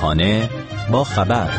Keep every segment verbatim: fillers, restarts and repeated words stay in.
صبحانه با خبر.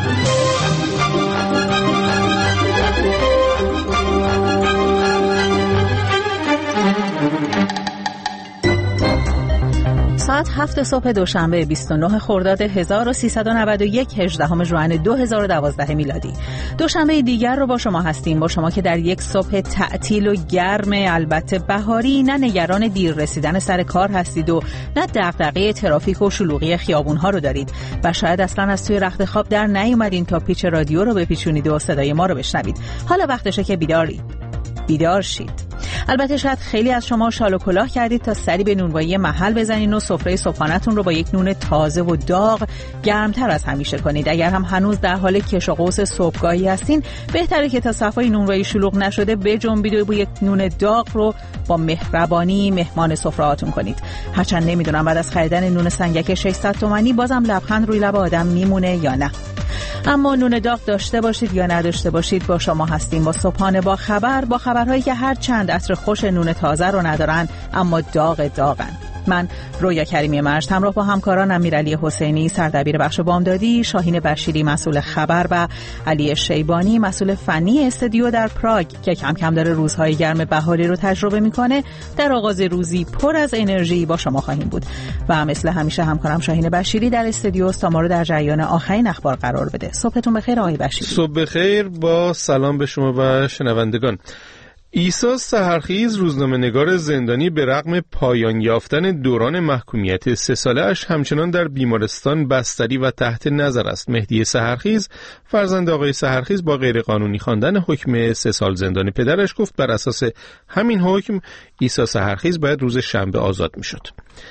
ساعت هفت صبح دوشنبه بیست و نه خرداد هزار و سیصد و نود و یک هجدهم ژوئن دو هزار و دوازده میلادی. دوشنبه دیگر رو با شما هستیم، با شما که در یک صبح تعطیل و گرم البته بهاری نه نگران دیر رسیدن سر کار هستید و نه دغدغه ترافیک و شلوغی خیابون‌ها رو دارید و شاید اصلا از توی رخت خواب در نیومدین تا پیچ رادیو رو بپیچونید و صدای ما رو بشنوید. حالا وقتشه که بیدارید. بیدار شید. البته شاید خیلی از شما شال و کلاه کردید تا سری به نونوایی محل بزنین و سفره صبحانه‌تون رو با یک نون تازه و داغ گرمتر از همیشه کنید. اگر هم هنوز در حال کش و قوس صبحگاهی هستین، بهتره که تا صفای نونوایی شلوغ نشده بجنبید و با یک نون داغ رو با مهربانی مهمان سفره‌هاتون کنید. هرچند نمیدونم بعد از خریدن نون سنگک ششصد تومانی بازم لبخند روی لب آدم میمونه یا نه. اما نون داغ داشته باشید یا نداشته باشید، با شما هستیم با صبحانه با خبر، با خبرهایی که هر چند عطر خوش نون تازه رو ندارن اما داغ داغن. من رویا کریمی مرج همراه با همکاران امیرعلی حسینی سردبیر بخش بامدادی، شاهین بشیری مسئول خبر و علی شیبانی مسئول فنی استودیو در پراگ که کم کم داره روزهای گرم بهاری رو تجربه میکنه، در آغاز روزی پر از انرژی با شما خواهیم بود و مثل همیشه همکارم شاهین بشیری در استودیو تا ما رو در جریان آخرین اخبار قرار بده. صبحتون بخیر آقای بشیری. صبح بخیر، با سلام به شما و شنوندگان. عیسی سحرخیز روزنامه‌نگار زندانی به رغم پایان یافتن دوران محکومیت سه ساله‌اش همچنان در بیمارستان بستری و تحت نظر است. مهدی سحرخیز فرزند آقای سحرخیز با غیرقانونی خواندن حکم سه سال زندان پدرش گفت بر اساس همین حکم عیسی سحرخیز باید روز شنبه آزاد می‌شد.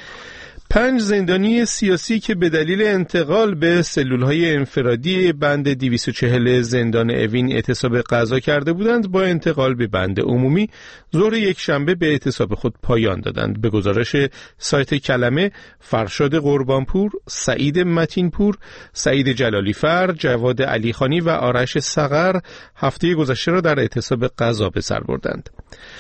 پنج زندانی سیاسی که به دلیل انتقال به سلولهای انفرادی بند دویست و چهل زندان اوین اعتصاب قضا کرده بودند، با انتقال به بند عمومی ظهر یک شنبه به اعتصاب خود پایان دادند. به گزارش سایت کلمه، فرشاد قربانپور، سعید متینپور، سعید جلالیفر، جواد علیخانی و آرش صقر هفته گذشته را در اعتصاب قضا به سر بردند.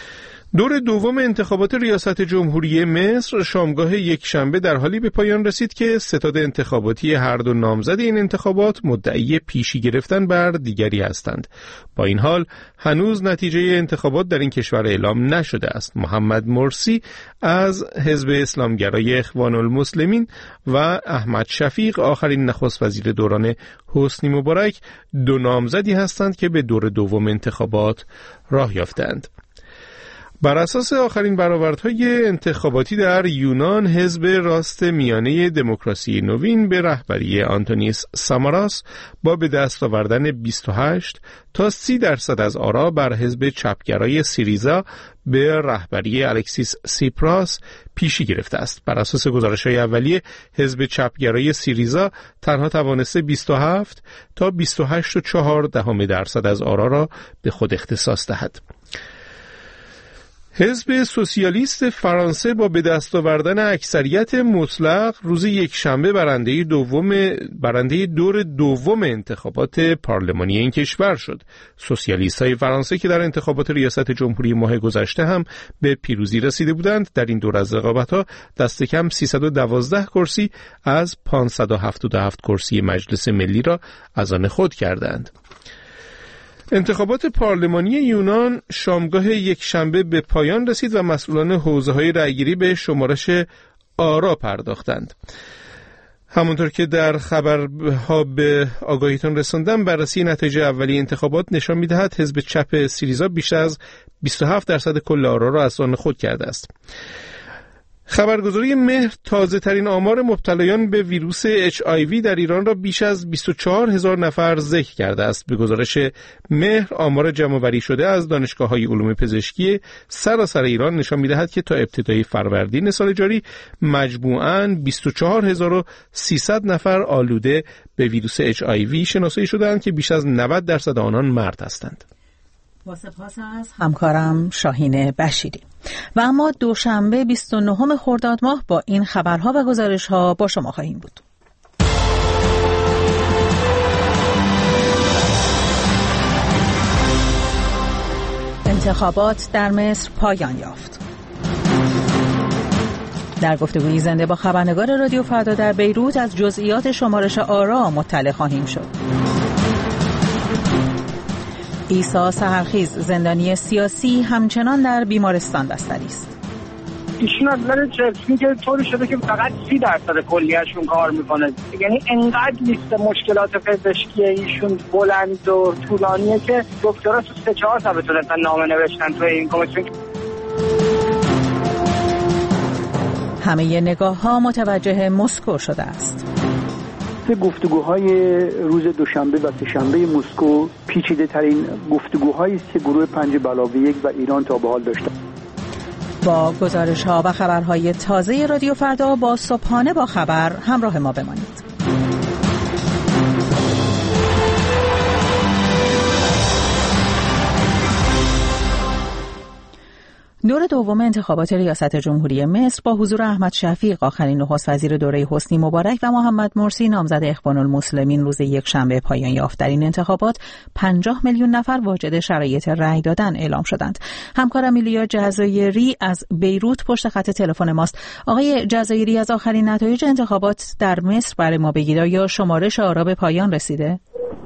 دور دوم انتخابات ریاست جمهوری مصر شامگاه یک شنبه در حالی به پایان رسید که ستاد انتخاباتی هر دو نامزد این انتخابات مدعی پیشی گرفتن بر دیگری هستند. با این حال هنوز نتیجه انتخابات در این کشور اعلام نشده است. محمد مرسی از حزب اسلامگرای اخوان المسلمین و احمد شفیق آخرین نخست وزیر دوران حسنی مبارک دو نامزدی هستند که به دور دوم انتخابات راه یافتند. بر اساس آخرین برآوردهای انتخاباتی در یونان، حزب راست میانه دموکراسی نوین به رهبری آنتونیس ساماراس با به دست آوردن بیست و هشت تا سی درصد از آرا بر حزب چپگرای سیریزا به رهبری الکسیس سیپراس پیشی گرفته است. بر اساس گزارش‌های اولیه، حزب چپگرای سیریزا تنها توانسته بیست و هفت تا بیست و هشت و چهار دهم درصد از آرا را به خود اختصاص دهد. حزب سوسیالیست فرانسه با به دست آوردن اکثریت مطلق روز یک شنبه برنده دوم برنده دور دوم انتخابات پارلمانی این کشور شد. سوسیالیست‌های فرانسه که در انتخابات ریاست جمهوری ماه گذشته هم به پیروزی رسیده بودند، در این دور از رقابت‌ها دست کم سیصد و دوازده کرسی از پانصد و هفتاد و هفت کرسی مجلس ملی را از آن خود کردند. انتخابات پارلمانی یونان شامگاه یک شنبه به پایان رسید و مسئولان حوزه‌های رأیگیری به شمارش آرا پرداختند. همونطور که در خبرها به آگاهیتون رساندم، بررسی نتایج اولیه انتخابات نشان می‌دهد حزب چپ سیریزا بیش از بیست و هفت درصد کل آرا را از آن خود کرده است. خبرگزاری مهر تازه ترین آمار مبتلایان به ویروس اچ آی وی در ایران را بیش از بیست و چهار هزار نفر ذکر کرده است. به گزارش مهر، آمار جمع‌آوری شده از دانشگاه‌های علوم پزشکی سراسر ایران نشان می‌دهد که تا ابتدای فروردین سال جاری مجموعاً بیست و چهار هزار و سیصد نفر آلوده به ویروس اچ آی وی شناسایی شده‌اند که بیش از نود درصد آنان مرد هستند. با سپاس از همکارم شاهین بشیری. و اما دوشنبه بیست و نه خرداد ماه با این خبرها و گزارش‌ها با شما خواهیم بود. انتخابات در مصر پایان یافت. در گفتگوی زنده با خبرنگار رادیو فردا در بیروت از جزئیات شمارش آرا مطلع خواهیم شد. عیسی سحرخیز زندانی سیاسی همچنان در بیمارستان بستری است. ایشون از نظر جسمی که طوری شده که فقط سی درصد کلیهشون کار میکنه، یعنی انقدر لیست مشکلات پزشکی ایشون بلند و طولانیه که دکترها تو سه چهار صفحه تونستن نامه نوشتن توی این کمیسیون. همه نگاه ها متوجه مسکو شده است. گفتگوهای روز دوشنبه و سه‌شنبه مسکو پیچیده ترین گفتگوهایی است که گروه پنج علاوه یک و ایران تا به حال داشتند. با گزارش ها و خبرهای تازه رادیو فردا با صبحانه با خبر همراه ما بمانید. دور دوم انتخابات ریاست جمهوری مصر با حضور احمد شفیق آخرین نخست وزیر دوره حسنی مبارک و محمد مرسی نامزد اخوان المسلمین روز یک شنبه پایان یافت. در این انتخابات پنجاه میلیون نفر واجد شرایط رأی دادن اعلام شدند. همکارم ایلیا جزایری از بیروت پشت خط تلفن ماست. آقای جزایری، از آخرین نتایج انتخابات در مصر برای ما بگید، یا شمارش آرا به پایان رسیده؟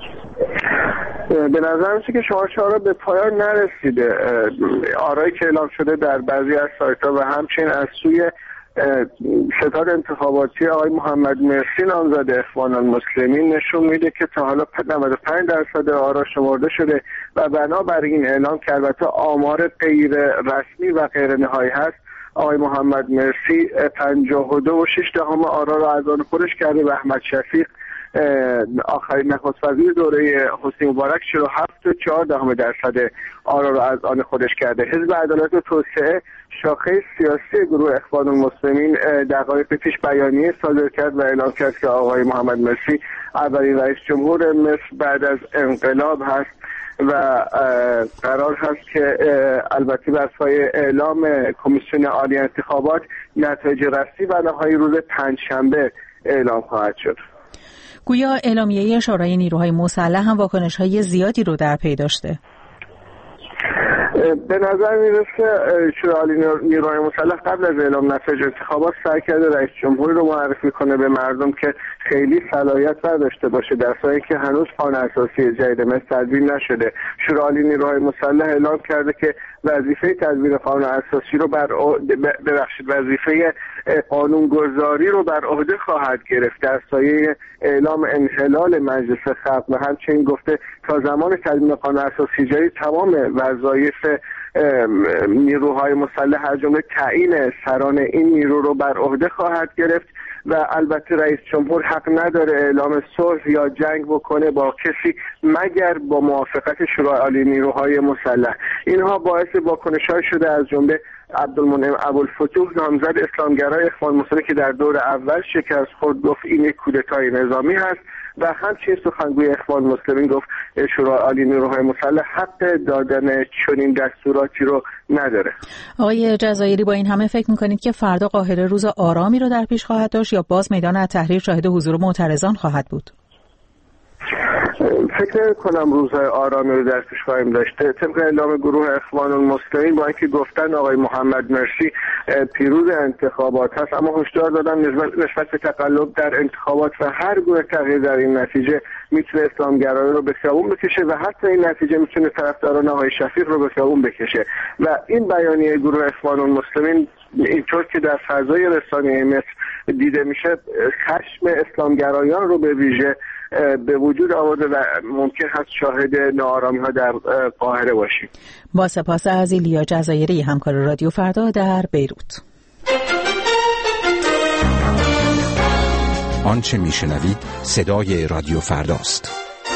به نظر میشه که شمارش آرا به پایان نرسیده. آرایی که اعلام شده در بعضی از سایت‌ها و همچنین از سوی ستاد انتخاباتی آقای محمد مرسی نامزد اخوان المسلمین نشون میده که تا حالا نود و پنج درصد آرا شمرده شده و بنابراین این اعلام که البته آمار غیر رسمی و غیر نهایی هست، آقای محمد مرسی پنجاه و دو و شش دهم آرا را از آن خودش کرده و احمد شفیق آخرین نخست وزیر دوره حسنی مبارک چهل و هفت و چهار دهم درصد آرا را از آن خودش کرده. حزب عدالت و توسعه شاخه سیاسی گروه اخوان المسلمین دقایق پیش بیانیه صادر کرد و اعلام کرد که آقای محمد مرسی اولین رئیس جمهور مصر بعد از انقلاب هست و قرار هست که البته بر پایه اعلام کمیسیون عالی انتخابات نتایج رسمی و نهایی روز پنجشنبه اعلام خواهد شد. گویا اعلامیه شورای نیروهای مسلح هم واکنش‌های زیادی رو در پی داشته. به نظر میرسه شورای نیروهای مسلح قبل از اعلام نتایج انتخابات سعی کرده رئیس جمهوری رو معرفی کنه به مردم که خیلی صلاحیت نداشته باشه، در حالی که هنوز قانون اساسی جدید مصر تدوین نشده. شورای نیروهای مسلح اعلام کرده که وظیفه تدوین قانون اساسی رو بر ببخشید وظیفه قانونگذاری رو بر عهده خواهد گرفت در سایه اعلام انحلال مجلس خلق و همچنین گفته تا زمان تدوین قانون اساسی جدید تمام وظایف نیروهای مسلح از جمله تعیین سران این نیرو رو بر عهده خواهد گرفت و البته رئیس جمهور حق نداره اعلام صلح یا جنگ بکنه با کسی مگر با موافقت شورای عالی نیروهای مسلح. اینها باعث واکنش‌های شده از جمله عبدالمنعم ابوالفتوح نامزد اسلامگرای اخوان المسلمین که در دور اول شکست خورد، گفت این یک کودتای نظامی هست و همچنین سخنگوی اخوان المسلمین گفت شورای عالی نیروهای مسلح حق دادن چنین دستوراتی رو نداره. آقای جزایری، با این همه فکر میکنید که فردا قاهره روز آرامی رو در پیش خواهد داشت یا باز میدان التحریر شاهد حضور معترضان خواهد بود؟ فکر کنم روزهای آرامی رو در پیش خواهیم داشته. طبق اعلام گروه اخوان المسلمین با اینکه گفتن آقای محمد مرسی پیروز انتخابات هست، اما هشدار دادن نسبت به تقلب در انتخابات و هر گونه تغییر در این نتیجه میتونه اسلامگرایی رو به خیابون بکشه و حتی این نتیجه میتونه طرفداران آقای شفیق رو به خیابون بکشه و این بیانیه گروه اخوان المسلمین اینطور که در فضای رسانه‌ای مصر دیده میشه خشم اسلامگرایان رو به ویژه به وجود آورده و ممکن هست شاهد ناآرامی ها در قاهره باشیم. با سپاس از ایلیا جزایری، همکار رادیو فردا در بیروت. آنچه میشنوید صدای رادیو فرداست.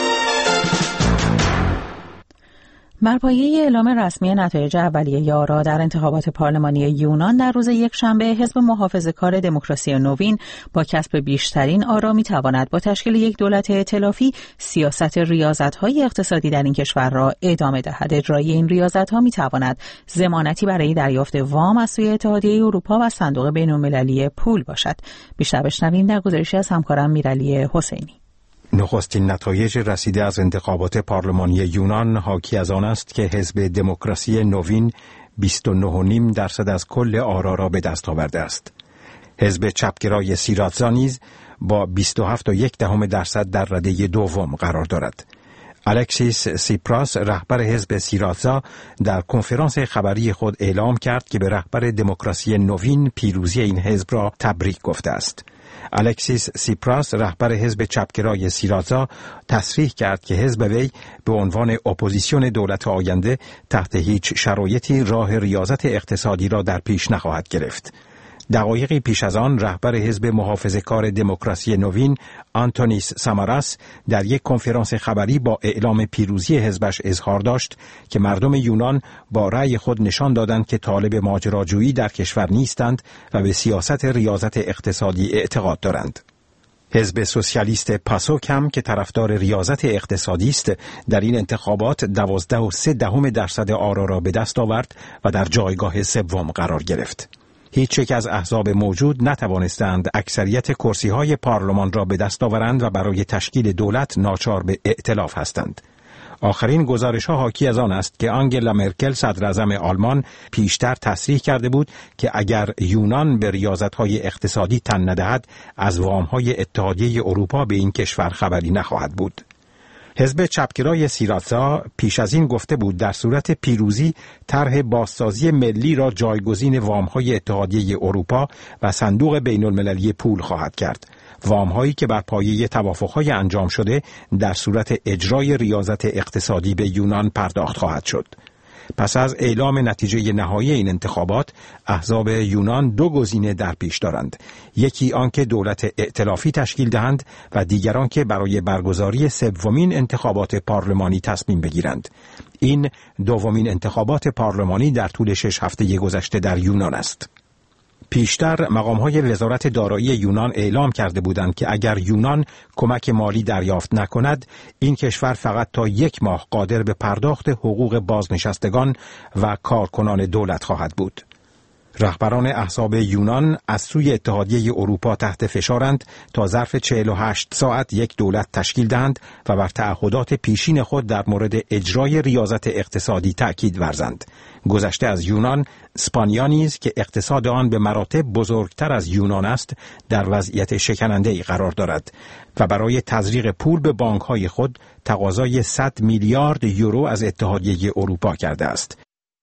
بر پایه اعلام رسمی نتایج اولیه آرا در انتخابات پارلمانی یونان در روز یک شنبه، حزب محافظه‌کار دموکراسی نوین با کسب بیشترین آرا می‌تواند با تشکیل یک دولت ائتلافی سیاست ریاضت‌های اقتصادی در این کشور را ادامه دهد. اجرای این ریاضت‌ها می‌تواند ضمانتی برای دریافت وام از سوی اتحادیه اروپا و صندوق بین‌المللی پول باشد. بیشتر بشنویم در گزارشی از همکارم میرالی حسینی. نخستین نتایج رسیده از انتخابات پارلمانی یونان حاکی از آن است که حزب دموکراسی نوین بیست و نه و نیم درصد از کل آرا را به دست آورده است. حزب چپگرای سیراتزا نیز با بیست و هفت و یک دهم درصد در رده دوم قرار دارد. الکسیس سیپراس رهبر حزب سیراتزا در کنفرانس خبری خود اعلام کرد که به رهبر دموکراسی نوین پیروزی این حزب را تبریک گفته است. الکسیس سیپراس رهبر حزب چپگرای سیراتزا تصریح کرد که حزب وی به عنوان اپوزیسیون دولت آینده تحت هیچ شرایطی راه ریاضت اقتصادی را در پیش نخواهد گرفت. دقایقی پیش از آن رهبر حزب محافظه‌کار دموکراسی نوین آنتونیس ساماراس در یک کنفرانس خبری با اعلام پیروزی حزبش اظهار داشت که مردم یونان با رأی خود نشان دادند که طالب ماجراجویی در کشور نیستند و به سیاست ریاضت اقتصادی اعتقاد دارند. حزب سوسیالیست پاسوک هم که طرفدار ریاضت اقتصادی است در این انتخابات دوازده و سه دهم درصد آرا را به دست آورد و در جایگاه سوم قرار گرفت. هیچ یک از احزاب موجود نتوانستند اکثریت کرسی‌های پارلمان را به دست آورند و برای تشکیل دولت ناچار به ائتلاف هستند. آخرین گزارش‌ها حاکی از آن است که آنگلا مرکل صدراعظم آلمان پیشتر تصریح کرده بود که اگر یونان به ریاضت‌های اقتصادی تن ندهد از وام‌های اتحادیه اروپا به این کشور خبری نخواهد بود. حزب چپگرای سیراتزا پیش از این گفته بود در صورت پیروزی طرح بازسازی ملی را جایگزین وام‌های اتحادیه اروپا و صندوق بین‌المللی پول خواهد کرد. وام‌هایی که بر پایه توافق‌های انجام شده در صورت اجرای ریاضت اقتصادی به یونان پرداخت خواهد شد. پس از اعلام نتیجه نهایی این انتخابات، احزاب یونان دو گزینه در پیش دارند. یکی آنکه دولت ائتلافی تشکیل دهند و دیگر آنکه برای برگزاری سومین انتخابات پارلمانی تصمیم بگیرند. این دومین انتخابات پارلمانی در طول شش هفته گذشته در یونان است. پیشتر مقام‌های وزارت دارایی یونان اعلام کرده بودند که اگر یونان کمک مالی دریافت نکند، این کشور فقط تا یک ماه قادر به پرداخت حقوق بازنشستگان و کارکنان دولت خواهد بود. رهبران احزاب یونان از سوی اتحادیه اروپا تحت فشارند تا ظرف چهل و هشت ساعت یک دولت تشکیل دهند و بر تعهدات پیشین خود در مورد اجرای ریاضت اقتصادی تأکید ورزند. گذشته از یونان، اسپانیا نیز که اقتصاد آن به مراتب بزرگتر از یونان است، در وضعیت شکننده‌ای قرار دارد و برای تزریق پول به بانک‌های خود تقاضای صد میلیارد یورو از اتحادیه اروپا کرده است.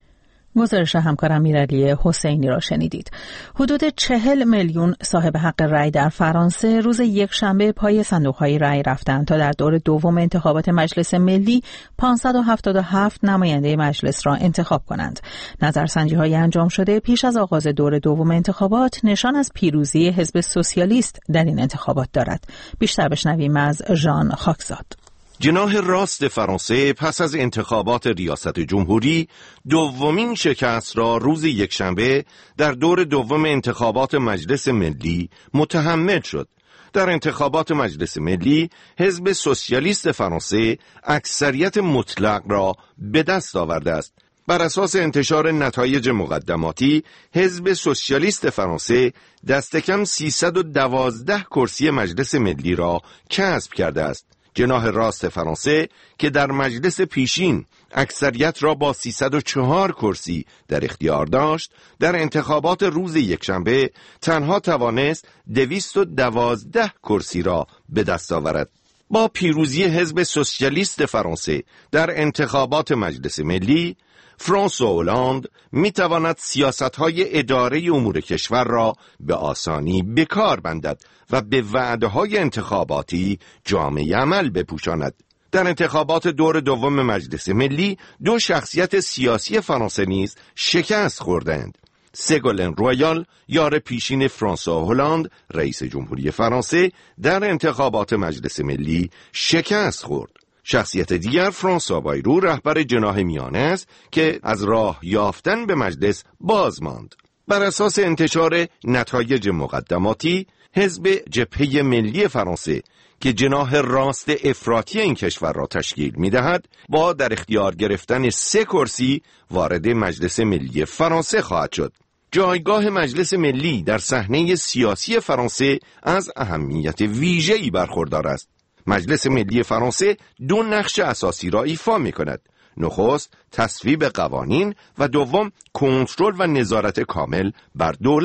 گزارش همکارم امیرعلی حسینی را شنیدید. حدود چهل میلیون صاحب حق رأی در فرانسه روز یک شنبه پای صندوق‌های رأی رفتند تا در دور دوم انتخابات مجلس ملی پانصد و هفتاد و هفت نماینده مجلس را انتخاب کنند. نظرسنجی‌های انجام شده پیش از آغاز دور دوم انتخابات نشان از پیروزی حزب سوسیالیست در این انتخابات دارد. بیشتر بشنویم از ژان خاکزاد. جناح راست فرانسه پس از انتخابات ریاست جمهوری دومین شکست را روز یکشنبه در دور دوم انتخابات مجلس ملی متحمل شد. در انتخابات مجلس ملی حزب سوسیالیست فرانسه اکثریت مطلق را به دست آورده است. بر اساس انتشار نتایج مقدماتی، حزب سوسیالیست فرانسه دست کم سیصد و دوازده کرسی مجلس ملی را کسب کرده است. جناح راست فرانسه که در مجلس پیشین اکثریت را با سیصد و چهار کرسی در اختیار داشت، در انتخابات روز یکشنبه تنها توانست دویست و دوازده کرسی را به دست آورد. با پیروزی حزب سوسیالیست فرانسه در انتخابات مجلس ملی، فرانسوا هولند می تواند سیاست‌های اداره امور کشور را به آسانی به کار بندد و به وعده‌های انتخاباتی جامه عمل بپوشاند. در انتخابات دور دوم مجلس ملی دو شخصیت سیاسی فرانسه نیز شکست خوردند. سگولن رویال، یار پیشین فرانسوا هولند رئیس جمهوری فرانسه، در انتخابات مجلس ملی شکست خورد. شخصیت دیگر فرانسوا بایرو، رهبر جناح میانه است که از راه یافتن به مجلس باز ماند. بر اساس انتشار نتایج مقدماتی، حزب جبهه ملی فرانسه که جناح راست افراطی این کشور را تشکیل می‌دهد، با در اختیار گرفتن سه کرسی وارد مجلس ملی فرانسه خواهد شد. جایگاه مجلس ملی در صحنه سیاسی فرانسه از اهمیت ویژه‌ای برخوردار است. مجلس ملی فرانسه دو نقش اساسی را ایفا می‌کند. نخست تصویب قوانین و دوم کنترل و نظارت کامل بر دولت.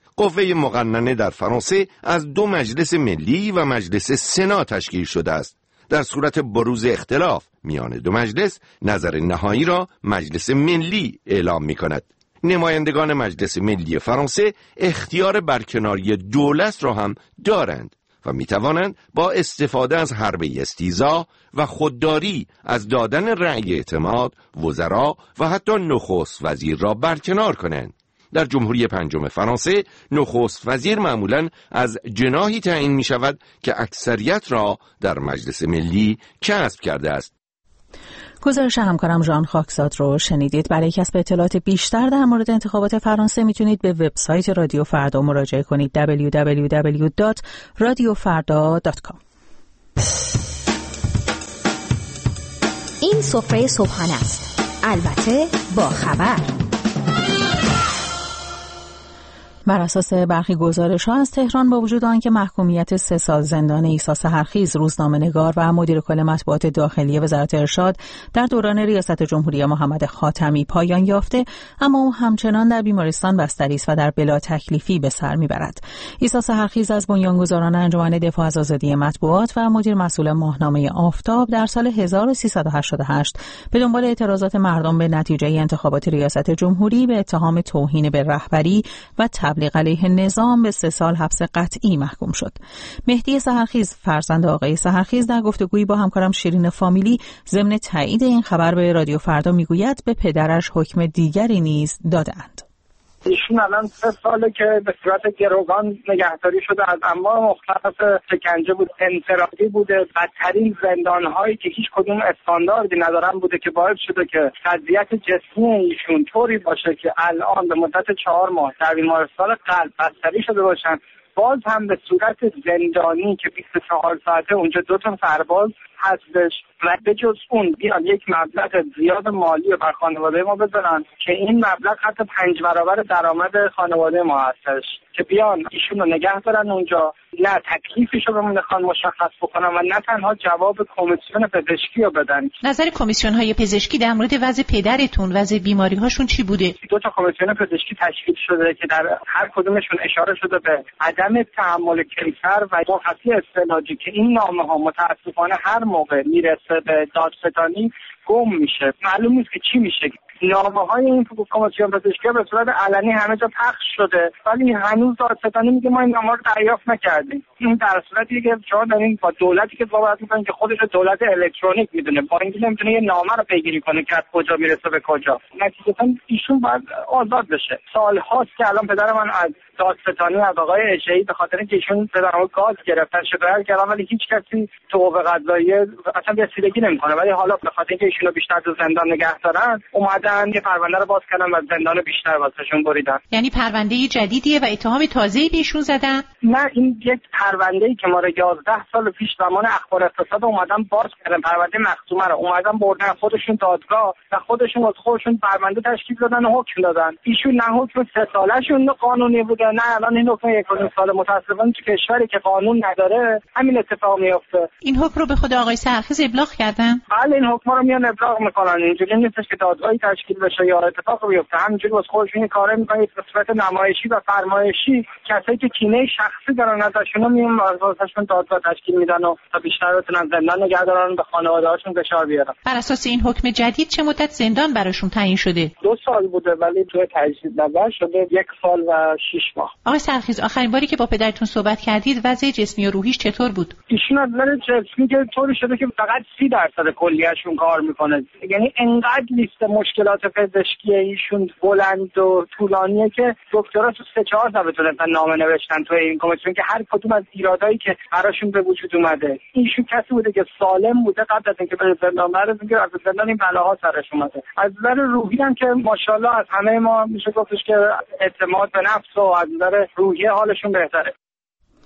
قوه مقننه در فرانسه از دو مجلس ملی و مجلس سنا تشکیل شده است. در صورت بروز اختلاف میان دو مجلس، نظر نهایی را مجلس ملی اعلام می کند. نمایندگان مجلس ملی فرانسه اختیار برکناری دولت را هم دارند و می توانند با استفاده از حربه استیزا و خودداری از دادن رأی اعتماد وزرا و حتی نخست وزیر را برکنار کنند. در جمهوری پنجم فرانسه نخست وزیر معمولاً از جناحی تعیین می شود که اکثریت را در مجلس ملی کسب کرده است. گزارش همکارم ژان خاکزاد رو شنیدید. برای کسب اطلاعات بیشتر در مورد انتخابات فرانسه میتونید به وبسایت رادیو فردا مراجعه کنید دبلیو دبلیو دبلیو دات رادیو فردا دات کام. این سفره صبحانه است، البته با خبر. بر اساس برخی گزارش‌ها از تهران، با وجود آنکه محکومیت سه سال زندان عیسی سحرخیز، روزنامه‌نگار و مدیر کل مطبوعات داخلی وزارت ارشاد در دوران ریاست جمهوری محمد خاتمی پایان یافته، اما او همچنان در بیمارستان بستری است و در بلا تکلیفی به سر می‌برد. عیسی سحرخیز از بنیانگذاران انجمن دفاع از آزادی مطبوعات و مدیر مسئول ماهنامه آفتاب در سال هزار و سیصد و هشتاد و هشت به دنبال اعتراضات مردم به نتیجه انتخابات ریاست جمهوری به اتهام توهین به رهبری و تبلیغ علیه نظام به سه سال حبس قطعی محکوم شد. مهدی سحرخیز، فرزند آقای سحرخیز، در گفتگویی با همکارم شیرین فامیلی ضمن تایید این خبر به رادیو فردا میگوید به پدرش حکم دیگری نیز دادند. ایشون الان سه ساله که به صورت گروگان نگهداری شده، از انواع مختلف شکنجه بود، انفرادی بوده، بدترین زندان‌هایی که هیچ کدوم استانداردی ندارن بوده که باعث شده که وضعیت جسمی ایشون طوری باشه که الان به مدت چهار ماه در بیمارستان قلب بستری شده باشن. باز هم به صورت زندانی که بیست و چهار ساعته اونجا دو تا سرباز هستش و به جز اون بیان یک مبلغ زیاد مالی بر خانواده ما بذارن که این مبلغ حتی پنج برابر درآمد خانواده ما هستش، که بیان ایشون رو نگه دارن اونجا، نه تکلیفش رو بهمون بخوان مشخص بکنن و نه تنها جواب کمیسیون پزشکی رو بدن. نظر کمیسیون های پزشکی در مورد وضع پدرتون، وضع بیماری هاشون چی بوده؟ دو تا کمیسیون پزشکی تشکیل شده که در هر کدومشون اشاره شده به عدم تحمل کیفر و مرخصی استعلاجی که این نامه ها متاسفانه هر موقع میرسه به دادستانی گم میشه، معلوم نیست که چی میشه. نامه های این کمیسیون پزشکی به صورت علنی همه جا پخش شده، ولی هنوز دادستانی میگه ما این نامه رو دریافت نکردیم. این در صورتی که شما دارین با دولتی که صحبت میکنین که خودش دولت الکترونیک میدونه، با اینکه نمیتونه یه نامه رو پیگیری کنه که از کجا میرسه به کجا. نتیجتا ایشون باید آزاد بشه. سالهاست که الان پدر من از دادستانی از آقای اشعی به خاطر اینکه ایشون پدرمو گاز گرفتن شکایت کردن، ولی هیچ کسی تو قوه قضاییه اصلا رسیدگی نمیکنه. ولی حالا به خاطر اینکه ایشونو بیشتر تو زندان نگه دارن، اومدن یه پرونده رو باز کردن و زندان بیشتر واسهشون بریدن. یعنی پرونده جدیدیه و اتهام تازه‌ای بهشون زدن؟ نه، این یک پرونده‌ای که ما رو یازده سال پیش زمان اخبار اقتصاد اومدن باز کردن، پرونده مختومه رو اومدن بردن خودشون دادگاه و خودشون از خودشون پرونده تشکیل دادن و حکم دادن. ایشون نه حکم سه ساله‌شون قانونی بوده، نه الان این حکم یک سال. متأسفانه تو کشوری که قانون نداره همین اتفاق میفته. این حکم رو به خود آقای سحرخیز ابلاغ کردن؟ بله، این حکم رو میان ابلاغ میکنن. اینجوری نیستش که دادگاهی تشکیل بشه یا اتفاق بیفته، همینجوری واسه خودشون کارا میکنن به صورت نمایشی و فرمایشی. کسایی که کینه شخصی دارن ازشون میان واسهشون دادگاه تشکیل میدن و تا بیشتر بتونن زندان نگه دارن، به خانواده‌هاشون فشار بیارن. بر اساس این حکم جدید چه مدت زندان براشون تعیین شده؟ دو سال بوده ولی توی تجدید نظر شده یک سال و شش ماه. آقای سحرخیز، آخرین باری که با پدرتون صحبت کردید وضع جسمی و روحیش چطور بود؟ ایشون از نظر جسمی که طوری شده که فقط سی درصد کلیه‌شون کار میکنه. یعنی انقدر لیست مشکلات پزشکی ایشون بلند و طولانیه که دکترا تو سه چهار تا بتونن نامه نوشتن تو این کمیسیون که هر کدوم از ایرادایی که براشون به وجود اومده. ایشون کسی بوده که سالم بوده قبل از اینکه به زندان بره، میگه از زندان این بلاها سرش اومده. از نظر روحی هم که ماشاءالله از همه ما میشه گفتش که اعتماد به نفس و از نظر روحی حالشون بهتره.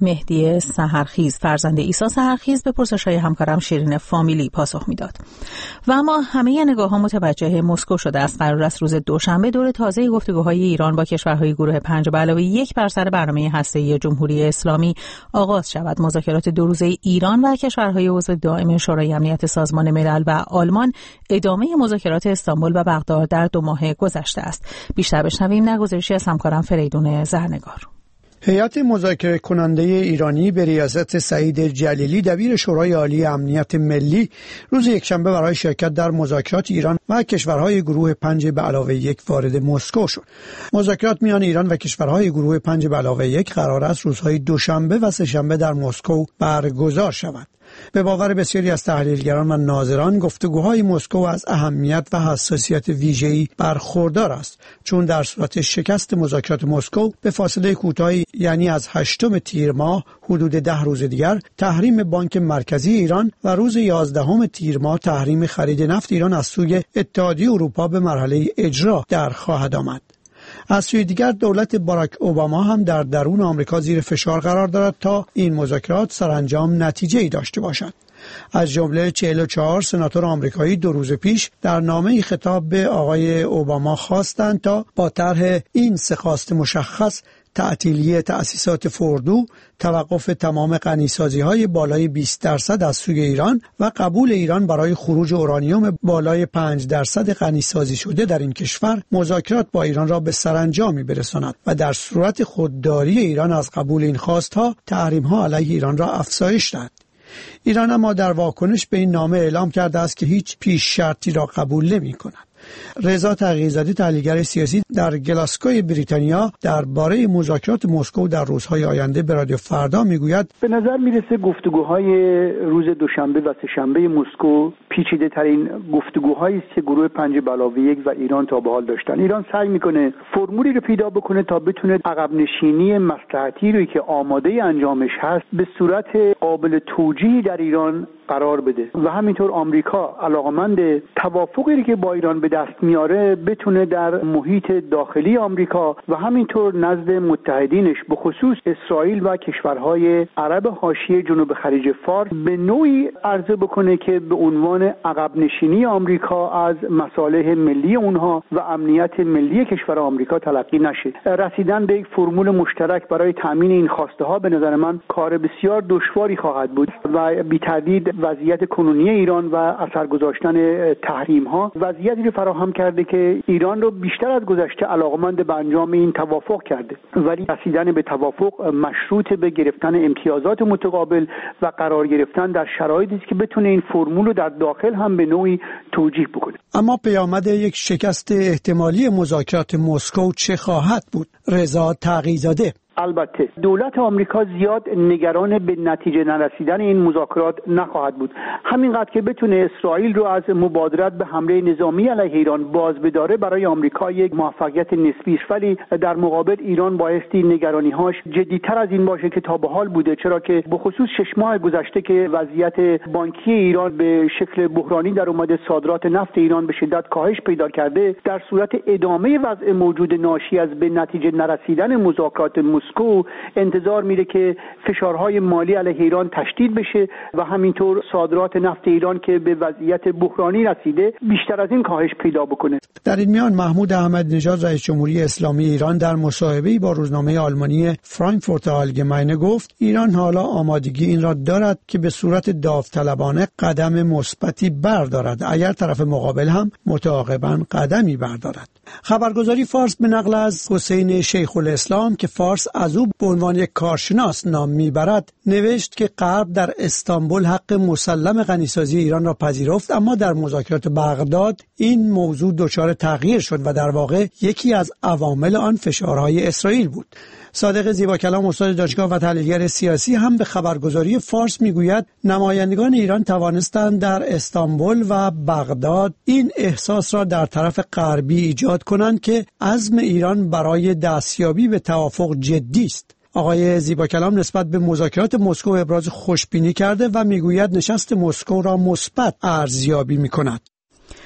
مهدی سحرخیز فرزند عیسی سحرخیز به پرسش‌های همکارم شیرین فامیلی پاسخ میداد. و اما همه نگاه‌ها متوجه مسکو شده است. قرار است روز دوشنبه دور تازه گفتگوهای ایران با کشورهای گروه پنج به علاوه یک بر سر برنامه هسته‌ای جمهوری اسلامی آغاز شود. مذاکرات دو روزه ایران و کشورهای عضو دائم شورای امنیت سازمان ملل و آلمان ادامه مذاکرات استانبول و بغداد در دو ماه گذشته است. بیشتر بشنویم در گزارشی از همکارم فریدون زرنگار. هیئت مذاکره کننده ایرانی به ریاست سعید جلیلی دبیر شورای عالی امنیت ملی روز یکشنبه برای شرکت در مذاکرات ایران و کشورهای گروه پنج به علاوه یک وارد مسکو شد. مذاکرات میان ایران و کشورهای گروه پنج به علاوه یک قرار است روزهای دوشنبه و سه‌شنبه در مسکو برگزار شود. به باور بسیاری از تحلیلگران و ناظران گفتگوهای مسکو از اهمیت و حساسیت ویژه‌ای برخوردار است، چون در صورت شکست مذاکرات مسکو به فاصله کوتاهی یعنی از هشتم تیر ماه حدود ده روز دیگر تحریم بانک مرکزی ایران و روز یازدهم تیر ماه تحریم خرید نفت ایران از سوی اتحادیه اروپا به مرحله اجرا در خواهد آمد. از سوی دیگر دولت باراک اوباما هم در درون آمریکا زیر فشار قرار دارد تا این مذاکرات سرانجام نتیجه‌ای داشته باشد. از جمله چهل و چهار سناتور آمریکایی دو روز پیش در نامه‌ای خطاب به آقای اوباما خواستند تا با طرح این سه خواست مشخص تعطیلی تأسیسات فوردو، توقف تمام غنیسازی‌های بالای بیست درصد از سوی ایران و قبول ایران برای خروج اورانیوم بالای پنج درصد غنیسازی شده در این کشور مذاکرات با ایران را به سرانجامی برساند و در صورت خودداری ایران از قبول این خواست‌ها تحریم‌ها علیه ایران را افزایش دهد. ایران اما در واکنش به این نامه اعلام کرده است که هیچ پیش شرطی را قبول نمی‌کند. رضا تغییرزاده تحلیلگر سیاسی در گلاسکوی بریتانیا درباره مذاکرات مسکو در روزهای آینده به رادیو فردا میگوید به نظر میرسه گفتگوهای روز دوشنبه و سه‌شنبه مسکو پیچیده ترین گفتگوهایی است که گروه پنج به علاوه یک و ایران تا به حال داشتن. ایران سعی میکنه فرمولی رو پیدا بکنه تا بتونه عقب نشینی مصلحتی رو که آماده انجامش هست به صورت قابل توجیهی در ایران قرار بده و همینطور آمریکا علاقمند توافقی که با ایران به دست میاره بتونه در محیط داخلی آمریکا و همینطور نزد متحدینش به خصوص اسرائیل و کشورهای عرب حاشیه جنوب خلیج فارس به نوعی عرضه بکنه که به عنوان عقب نشینی آمریکا از مصالح ملی اونها و امنیت ملی کشور آمریکا تلقی نشه. رسیدن به یک فرمول مشترک برای تامین این خواسته ها به نظر من کار بسیار دشواری خواهد بود و بی تردید وضعیت کنونی ایران و اثر گذاشتن تحریم ها وضعیتی رو فراهم کرده که ایران رو بیشتر از گذشته علاقمند به انجام این توافق کرده، ولی رسیدن به توافق مشروط به گرفتن امتیازات متقابل و قرار گرفتن در شرایطی است که بتونه این فرمول رو در داخل هم به نوعی توجیه بکنه. اما پیامد یک شکست احتمالی مذاکرات مسکو چه خواهد بود؟ رضا تغییرزاده البته دولت آمریکا زیاد نگران به نتیجه نرسیدن این مذاکرات نخواهد بود، همینقدر که بتونه اسرائیل رو از مبادرت به حمله نظامی علیه ایران باز بداره برای آمریکا یک موفقیت نسبی است، ولی در مقابل ایران بایستی نگرانی‌هاش جدی‌تر از این باشه که تا به حال بوده، چرا که به خصوص شش ماه گذشته که وضعیت بانکی ایران به شکل بحرانی در اومده، صادرات نفت ایران به شدت کاهش پیدا کرده، در صورت ادامه وضع موجود ناشی از به نتیجه نرسیدن مذاکرات مسکو انتظار میره که فشارهای مالی علیه ایران تشدید بشه و همینطور صادرات نفت ایران که به وضعیت بحرانی رسیده بیشتر از این کاهش پیدا بکنه. در این میان محمود احمدی نژاد رئیس جمهوری اسلامی ایران در مصاحبه‌ای با روزنامه آلمانی فرانکفورت آلگماینه گفت ایران حالا آمادگی این را دارد که به صورت داوطلبانه قدم مثبتی بردارد اگر طرف مقابل هم متعاقباً قدمی بردارد. خبرگزاری فارس به نقل از حسین شیخ الاسلام که فارس از او به عنوان یک کارشناس نام میبرد نوشت که غرب در استانبول حق مسلم غنیسازی ایران را پذیرفت، اما در مذاکرات بغداد این موضوع دچار تغییر شد و در واقع یکی از عوامل آن فشارهای اسرائیل بود. صادق زیباکلام استاد دانشگاه و تحلیلگر سیاسی هم به خبرگزاری فارس میگوید نمایندگان ایران توانستند در استانبول و بغداد این احساس را در طرف غربی ایجاد کنند که عزم ایران برای دستیابی به توافق جدی است. آقای زیباکلام نسبت به مذاکرات مسکو ابراز خوشبینی کرده و میگوید نشست مسکو را مثبت ارزیابی میکند.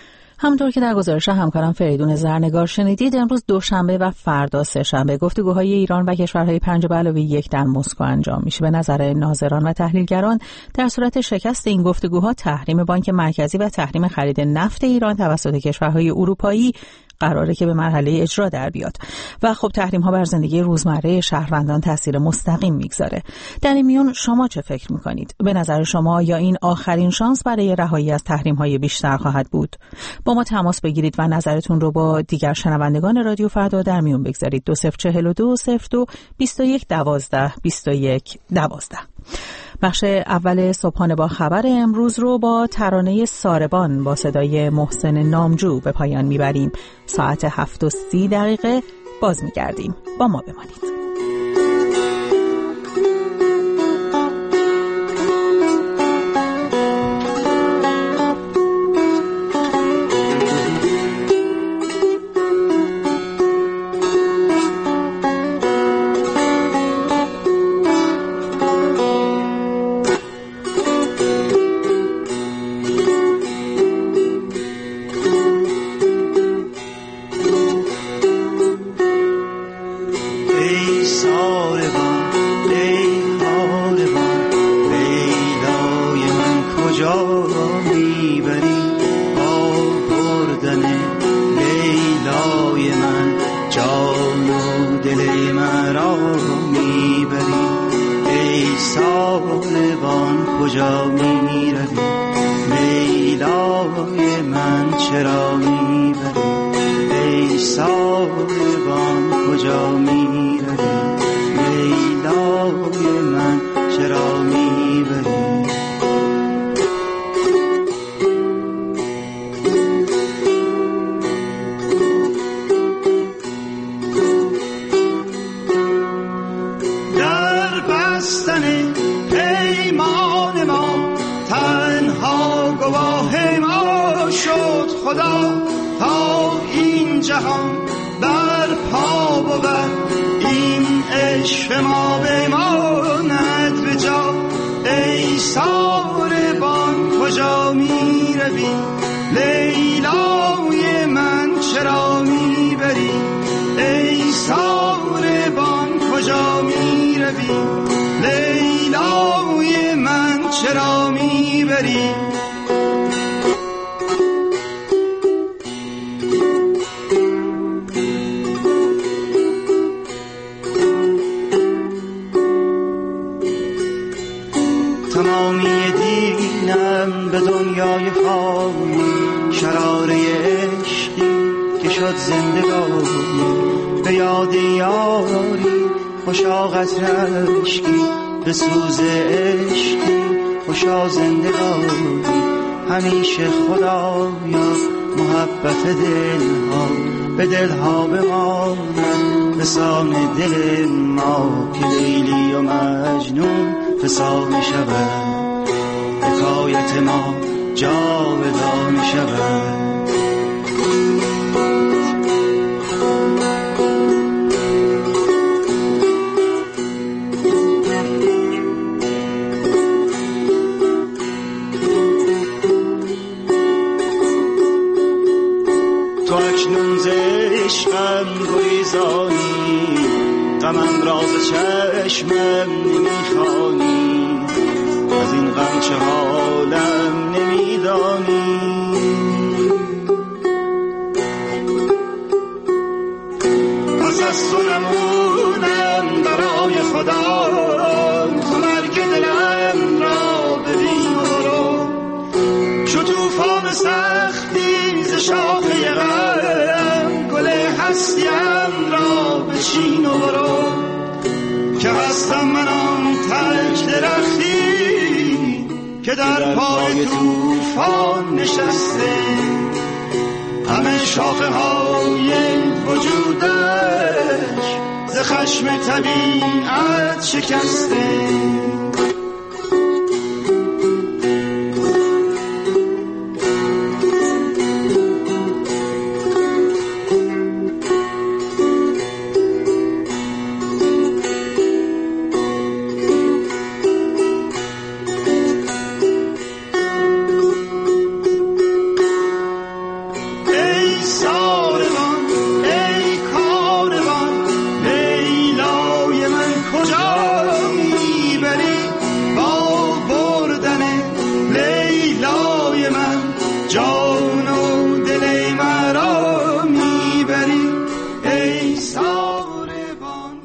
همونطور که در گزارش همکارم فریدون زرنگار شنیدید، امروز دوشنبه و فردا سه‌شنبه گفتگوهای ایران و کشورهای پنج به علاوه یک در مسکو انجام میشه. به نظر ناظران و تحلیلگران در صورت شکست این گفتگوها تحریم بانک مرکزی و تحریم خرید نفت ایران توسط کشورهای اروپایی قراره که به مرحله اجرا در بیاد و خب تحریم ها بر زندگی روزمره شهروندان تاثیر مستقیم میگذاره. در این میون شما چه فکر میکنید؟ به نظر شما یا این آخرین شانس برای رهایی از تحریم های بیشتر خواهد بود؟ با ما تماس بگیرید و نظرتون رو با دیگر شنوندگان رادیو فردا در میون بگذارید. دو صفر چهل و دو صفر دو بیست و یک دوازده بیست و یک دوازده. بخش اول صبحانه با خبر امروز رو با ترانه ساربان با صدای محسن نامجو به پایان میبریم. ساعت هفت و سی دقیقه باز میگردیم. با ما بمانید. همیشه خدایا محبت دلها به دلها بماند بسان دل ما که لیلی و مجنون فسانه شود حکایت ما جاودانه شود. غمم راز چشمم نمیخوانی، از این غم چه حالم نمیدانی. پس از تو نمونم برای خدا، تو مرگ دلم را ببین و برو. شو توفان سختی ز شاخه غم، گل هستیم را بچین و برو. که هستم من آن تک درختی که در پای توفان نشسته، همه شاخه های وجودش ز خشم طبیعت شکسته.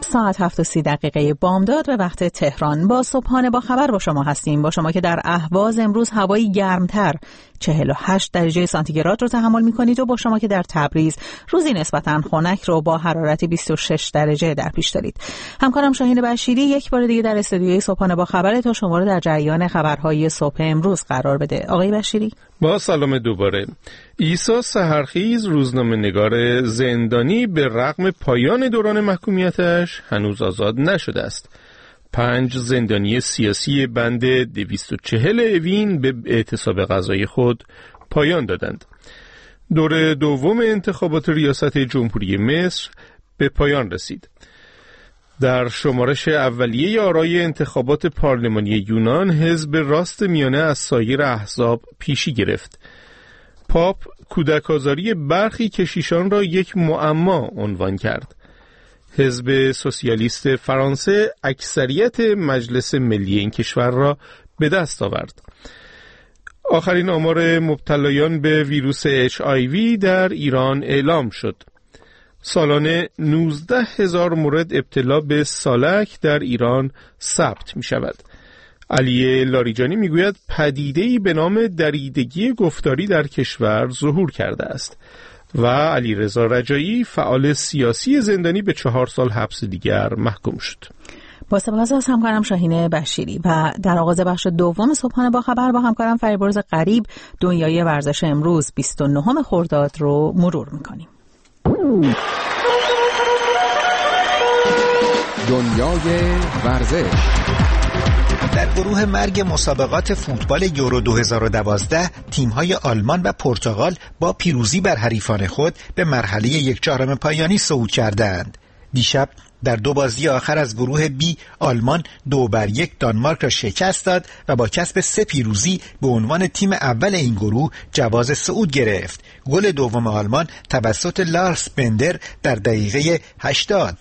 ساعت هفت و سی دقیقه بامداد به وقت تهران با صبحانه با خبر با شما هستیم. با شما که در اهواز امروز هوایی گرمتر چهل و هشت درجه سانتیگراد رو تحمل می‌کنید و با شما که در تبریز روزی نسبتاً خنک رو با حرارت بیست و شش درجه در پیش دارید. همکارم شاهین بشیری یک بار دیگه در استودیوی صبحانه با خبر تا شما رو در جریان خبرهای صبح امروز قرار بده. آقای بشیری، با سلام دوباره. عیسی سحرخیز روزنامه‌نگار زندانی به رغم پایان دوران محکومیتش هنوز آزاد نشده است. پنج زندانی سیاسی بند دویست و چهل اوین به اعتصاب قضایی خود پایان دادند. دور دوم انتخابات ریاست جمهوری مصر به پایان رسید. در شمارش اولیه آرای انتخابات پارلمانی یونان حزب راست میانه از سایر احزاب پیشی گرفت. پاپ کودک آزاری برخی کشیشان را یک معما عنوان کرد. حزب سوسیالیست فرانسه اکثریت مجلس ملی این کشور را به دست آورد. آخرین آمار مبتلایان به ویروس اچ آی وی در ایران اعلام شد. سالانه نوزده هزار مورد ابتلا به سالک در ایران ثبت می شود. علی لاریجانی می گوید پدیده‌ای به نام دریدگی گفتاری در کشور ظهور کرده است و علی رضا رجایی فعال سیاسی زندانی به چهار سال حبس دیگر محکوم شد. با سپاس از همکارم شاهین بشیری. و در آغاز بخش دوم صبحانه با خبر با همکارم فریبرز قریب دنیای ورزش امروز بیست و نهم خرداد رو مرور می‌کنیم. دنیای ورزش. در گروه مرگ مسابقات فوتبال یورو دو هزار و دوازده تیم‌های آلمان و پرتغال با پیروزی بر حریفان خود به مرحله یک چهارم پایانی صعود کردند. دیشب در دو بازی آخر از گروه بی آلمان دو بر یک دانمارک را شکست داد و با کسب سه پیروزی به عنوان تیم اول این گروه جواز صعود گرفت. گل دوم آلمان توسط لارس بندر در دقیقه هشتاد.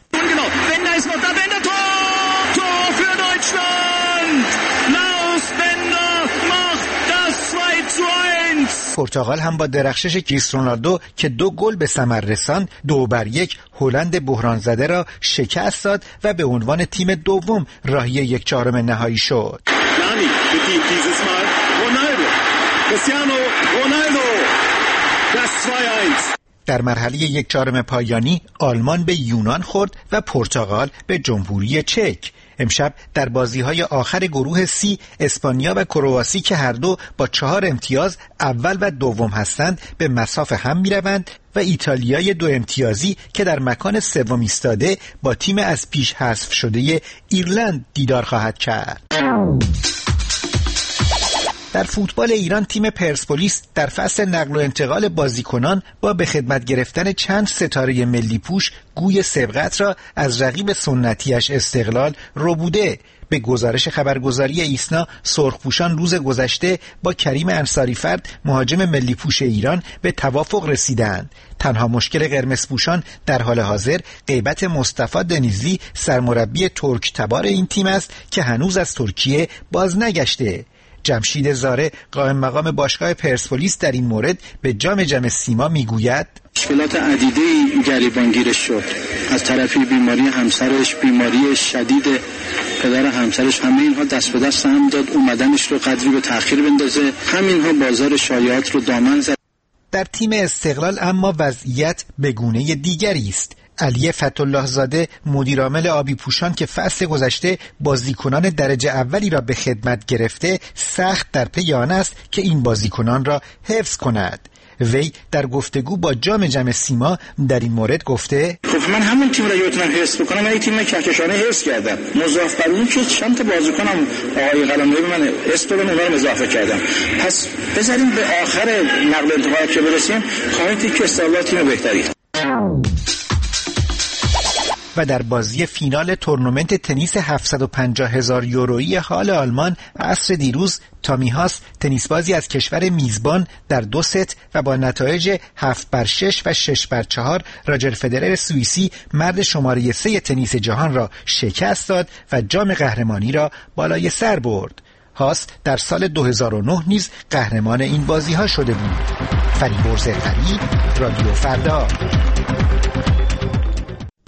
پرتغال هم با درخشش کریستیانو رونالدو که دو گل به ثمر رساند دو بر یک هلند بحران زده را شکست داد و به عنوان تیم دوم راهی یک چهارم نهایی شد. در مرحله یک چهارم پایانی آلمان به یونان خورد و پرتغال به جمهوری چک. امشب در بازی‌های آخر گروه سی اسپانیا و کرواسی که هر دو با چهار امتیاز اول و دوم هستند به مصاف هم می‌روند و ایتالیای دو امتیازی که در مکان سوم ایستاده با تیم از پیش حذف شده ایرلند دیدار خواهد کرد. در فوتبال ایران تیم پرسپولیس در فصل نقل و انتقال بازیکنان با به خدمت گرفتن چند ستاره ملی پوش گوی سبقت را از رقیب سنتیش استقلال ربوده. به گزارش خبرگزاری ایسنا سرخپوشان روز گذشته با کریم انصاری‌فرد مهاجم ملی پوش ایران به توافق رسیدند. تنها مشکل قرمزپوشان در حال حاضر غیبت مصطفی دنیزی سرمربی ترک تبار این تیم است که هنوز از ترکیه باز نگشته. جمشید زاره قائم مقام باشگاه پرسپولیس در این مورد به جام جم سیما میگوید مشکلات عدیده‌ای گریبانگیرش شد. از طرفی بیماری همسرش، بیماری شدید پدر همسرش، همه اینها دست به دست هم داد اومدنش رو قدری به تأخیر بندازه. همینها بازار شایعات رو دامن زد. در تیم استقلال اما وضعیت به گونه دیگری است. علی فتح‌الله زاده مدیر عامل آبی پوشان که فصل گذشته بازیکنان درجه اولی را به خدمت گرفته سخت در پی آن است که این بازیکنان را حفظ کند. وی در گفتگو با جام جم سیما در این مورد گفته خب من همون تیم را یادتونم حفظ بکنم، من این تیم کهکشانه حفظ کردم. مضاف بر اون که چند تا بازیکنم آقای قلمرو به من اسم دادن اونها رو اضافه کردم. پس بذاریم به آخر نقل انتقالات که برسیم خواهید که استقلال تیم بهتری. و در بازی فینال تورنمنت تنیس هفتصد و پنجاه هزار یورویی حال آلمان عصر دیروز تامی هاس تنیسبازی از کشور میزبان در دو ست و با نتایج هفت بر شش و شش بر چهار راجر فدرر سوئیسی مرد شماره سه تنیس جهان را شکست داد و جام قهرمانی را بالای سر برد. هاس در سال دو هزار و نه نیز قهرمان این بازی ها شده بود. فریبرز قریب، رادیو فردا.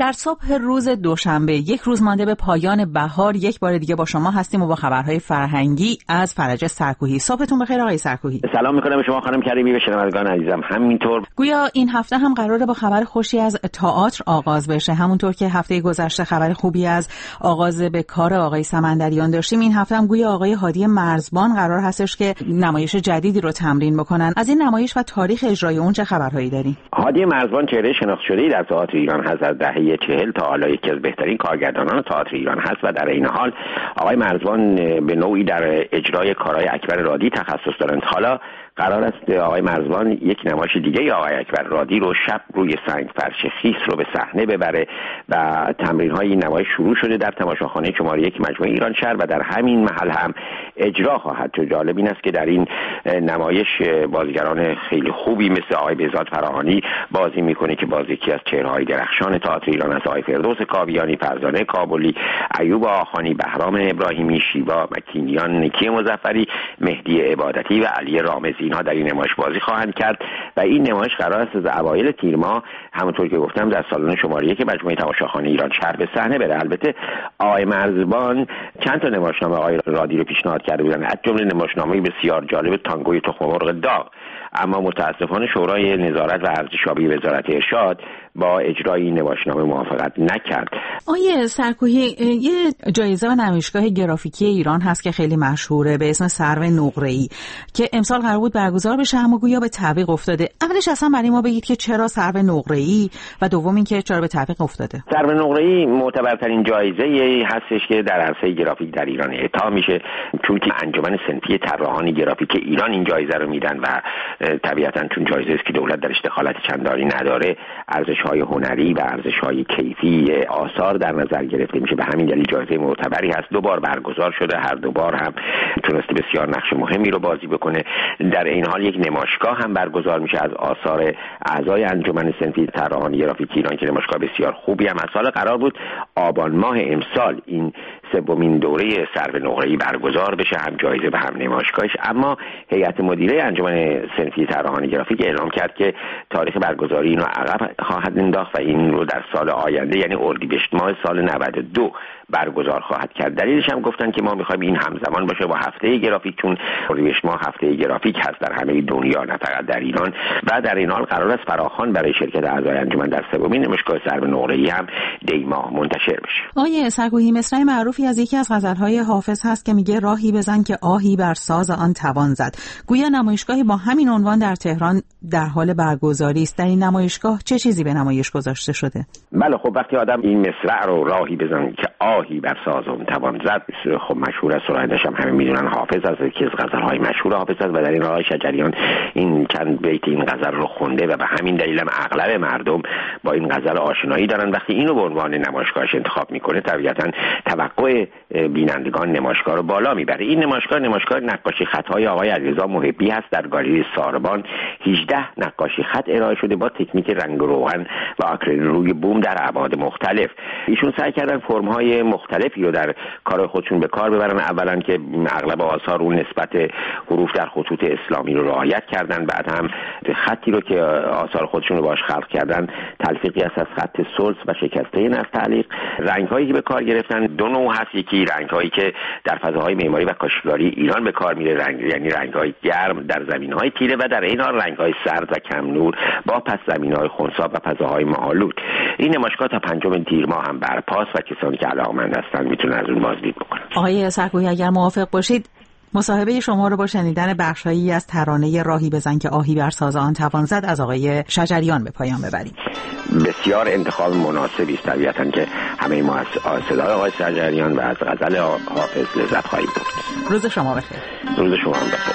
در صبح روز دوشنبه، یک روز مانده به پایان بهار، یک بار دیگه با شما هستیم و با خبرهای فرهنگی از فرج سرکوهی. صبحتون بخیر آقای سرکوهی. سلام میکنم به شما خانم کریمی، به شنوندگان عزیزم همینطور. گویا این هفته هم قراره با خبر خوشی از تئاتر آغاز بشه. همونطور که هفته گذشته خبر خوبی از آغاز به کار آقای سمندریان داشتیم، این هفته هم گویا آقای هادی مرزبان قرار هستش که نمایش جدیدی رو تمرین بکنن. از این نمایش و تاریخ اجرای اون چه خبرهایی دارین؟ هادی مرزبان چهره شناخته شده‌ای در تئاتر ایران هست. از دهه چهل تا حالا یکی از بهترین کارگردانان تئاتر ایران هست و در این حال آقای مرزبان به نوعی در اجرای کارهای اکبر رادی تخصص دارند. حالا قرار است آقای مرزبان یک نمایش دیگه آقای اکبر رادی رو شب روی سنگ فرش خیس رو به صحنه ببره و تمرین‌های این نمایش شروع شده در تماشاخانه شماره یک مجموعه ایران شهر و در همین محل هم اجرا خواهد شد. جالب این است که در این نمایش بازیگران خیلی خوبی مثل آقای بهزاد فراهانی بازی میکنه که باز یکی از چهره‌های درخشان تئاتر ایران است. آقای فردوس کاویانی، فرزانه کابلی، ایوب آخانی، بهرام ابراهیمی، شیوا مکینیان، نکی مظفری، مهدی عبادتی و علی رامزی اینها در این نمایش بازی خواهند کرد و این نمایش قرار است از اوایل تیر ماه همونطور که گفتم در سالن شماره یک مجموعه تماشاخانه ایران شهر به صحنه بره. البته آقای مرزبان چند تا نمایشنامه آقای رادی رو پیشنهاد کرده بودن، از جمله نمایشنامه بسیار جالب تانگوی تخم مرغ داغ، اما متاسفانه شورای نظارت و ارزشیابی وزارت ارشاد با اجرای این نمایشنامه موافقت نکرد. آقای سرکوهی، یه جایزه و نمایشگاه گرافیکی ایران هست که خیلی مشهوره به اسم سرو نقره‌ای که امسال قرار بود برگزار بشه اما گویا به تعویق افتاده. اولش اصلا برای ما بگید که چرا سرو نقره‌ای و دوم اینکه چرا به تعویق افتاده. سرو نقره‌ای معتبرترین جایزه هستش که در عرصه گرافیک در ایران اعطا میشه، چون که انجمن صنفی طراحان گرافیک ایران این جایزه رو میدن و طبیعتاً چون جایزه است که دولت درش دخالت چندانی نداره، ارزش‌های هنری و ارزش‌های کیفی آثار در نظر گرفته میشه. به همین دلیل جایزه معتبری هست. دو بار برگزار شده، هر دو بار هم تونسته بسیار نقش مهمی رو بازی بکنه. در این حال یک نمایشگاه هم برگزار میشه از آثار اعضای انجمن صنفی طراحان گرافیک ایران که نمایشگاه بسیار خوبی هم از سال قرار بود آبان ماه امسال این سومین دوره سرو نقره‌ای برگزار بشه، هم جایزه و هم نمایشگاهش. اما هیئت مدیره انجمن صنفی طراحان گرافیک اعلام کرد که تاریخ برگزاری اینو عقب خواهد انداخت و این رو در سال آینده یعنی اردیبهشت ماه سال نود و دو برگزار خواهد کرد. دلیلش هم گفتن که ما می‌خوایم این همزمان باشه با هفته گرافیک، چون اردیبهشت ماه هفته گرافیک هست در همه دنیا نه فقط در ایران و در این حال قرار است فراخوان برای شرکت اعضای انجمن در سومین نمایشگاه سرو نقره‌ای هم دی ماه منتشر بشه. آقای سرکوهی، مصرع معروفی از یکی از غزل‌های حافظ هست که میگه راهی بزن که آهی بر ساز آن توان زد. گویا نمایشگاهی با همین عنوان در تهران در حال برگزاری است. در این نمایشگاه چه چیزی به نمایش گذاشته شده؟ بله خب وقتی آدم این مصرع رو راهی بزن که آهی بر ساز آن توان زد، خب مشهور است، سرایندش هم همه میدونن حافظ از یکی از غزل‌های مشهور حافظ است و در این راه شجریان این چند بیت این غزل رو خونده و به همین دلیل هم اغلب مردم با این غزل آشنایی دارن. وقتی اینو به عنوان نمایشگاهش انتخاب میکنه طبیعتاً توقع بینندگان نمایشگاه رو بالا میبره. این نمایشگاه نمایشگاه نقاشی خطهای آقای علیرضا محبی هست. در گالری ساربان هجده نقاشی خط ارائه شده با تکنیک رنگ روغن و آکریل روی بوم در ابعاد مختلف. ایشون سعی کردن فرم‌های مختلفی رو در کار خودشون به کار ببرن. اولا که اغلب آثار رو نسبت حروف در خطوط اسلامی رو رعایت کردن، بعد هم خطی رو که آثار خودشون رو باش خلق کردن تلفیقی است از خط سلس و شکسته نفتعلیق. رنگ‌هایی که به کار گرفتن دو نوع هست، یکی رنگ‌هایی که در فضاهای معماری و کاشیگری ایران به کار میره، رنگ یعنی رنگ‌های گرم در زمین‌های تیره و در این حال رنگ‌های سرد و کم نور با پس زمین‌های خنثی و فضاهای مه‌آلود. این نمایشگاه تا پنجم تیر ماه هم برپاست و کسانی که علاقه‌مند هستن میتونن از اون بازدید بکنن. آقای سرکوهی اگر موافق باشید مصاحبه شما رو با شنیدن بخشایی از ترانه راهی بزن که آهی بر ساز آن توان زد از آقای شجریان به پایان ببریم. بسیار انتخاب مناسبی است طبیعتاً که همه ما از صدای آقای شجریان و از غزل حافظ لذت خواهیم برد. روز شما بخیر. روز شما هم بخیر.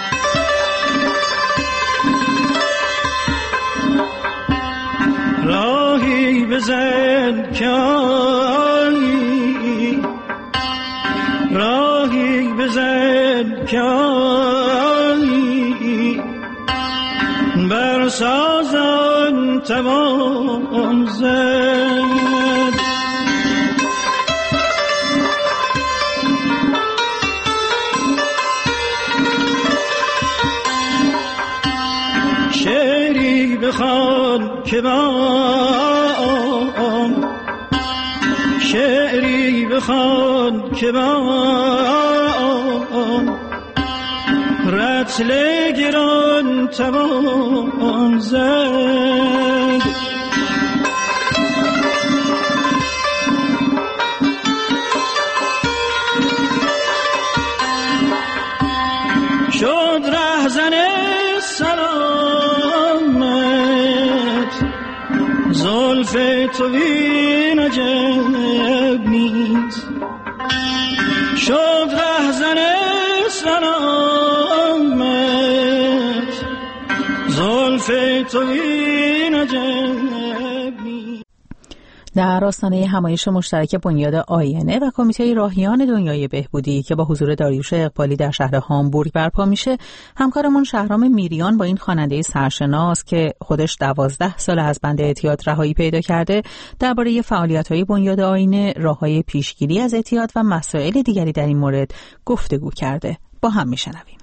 راهی بزن که آهی، راهی بزن که آهی بر سازان توان زد. شعری بخوان که با شعری بخوان که با رتل گران توان زد. شد رهزن سلامت زلف تو بین عجب نیست. شد رهزن سلامت زلف تو بین عجب نیست. در آستانه همایش مشترک بنیاد آینه و کمیته راهیان دنیای بهبودی که با حضور داریوش اقبالی در شهر هامبورگ برپا میشه، همکارمون شهرام میریان با این خواننده سرشناس که خودش دوازده سال از بند اعتیاد رهایی پیدا کرده درباره فعالیت‌های بنیاد آینه، راه‌های پیشگیری از اعتیاد و مسائل دیگری در این مورد گفتگو کرده. با هم میشنویم.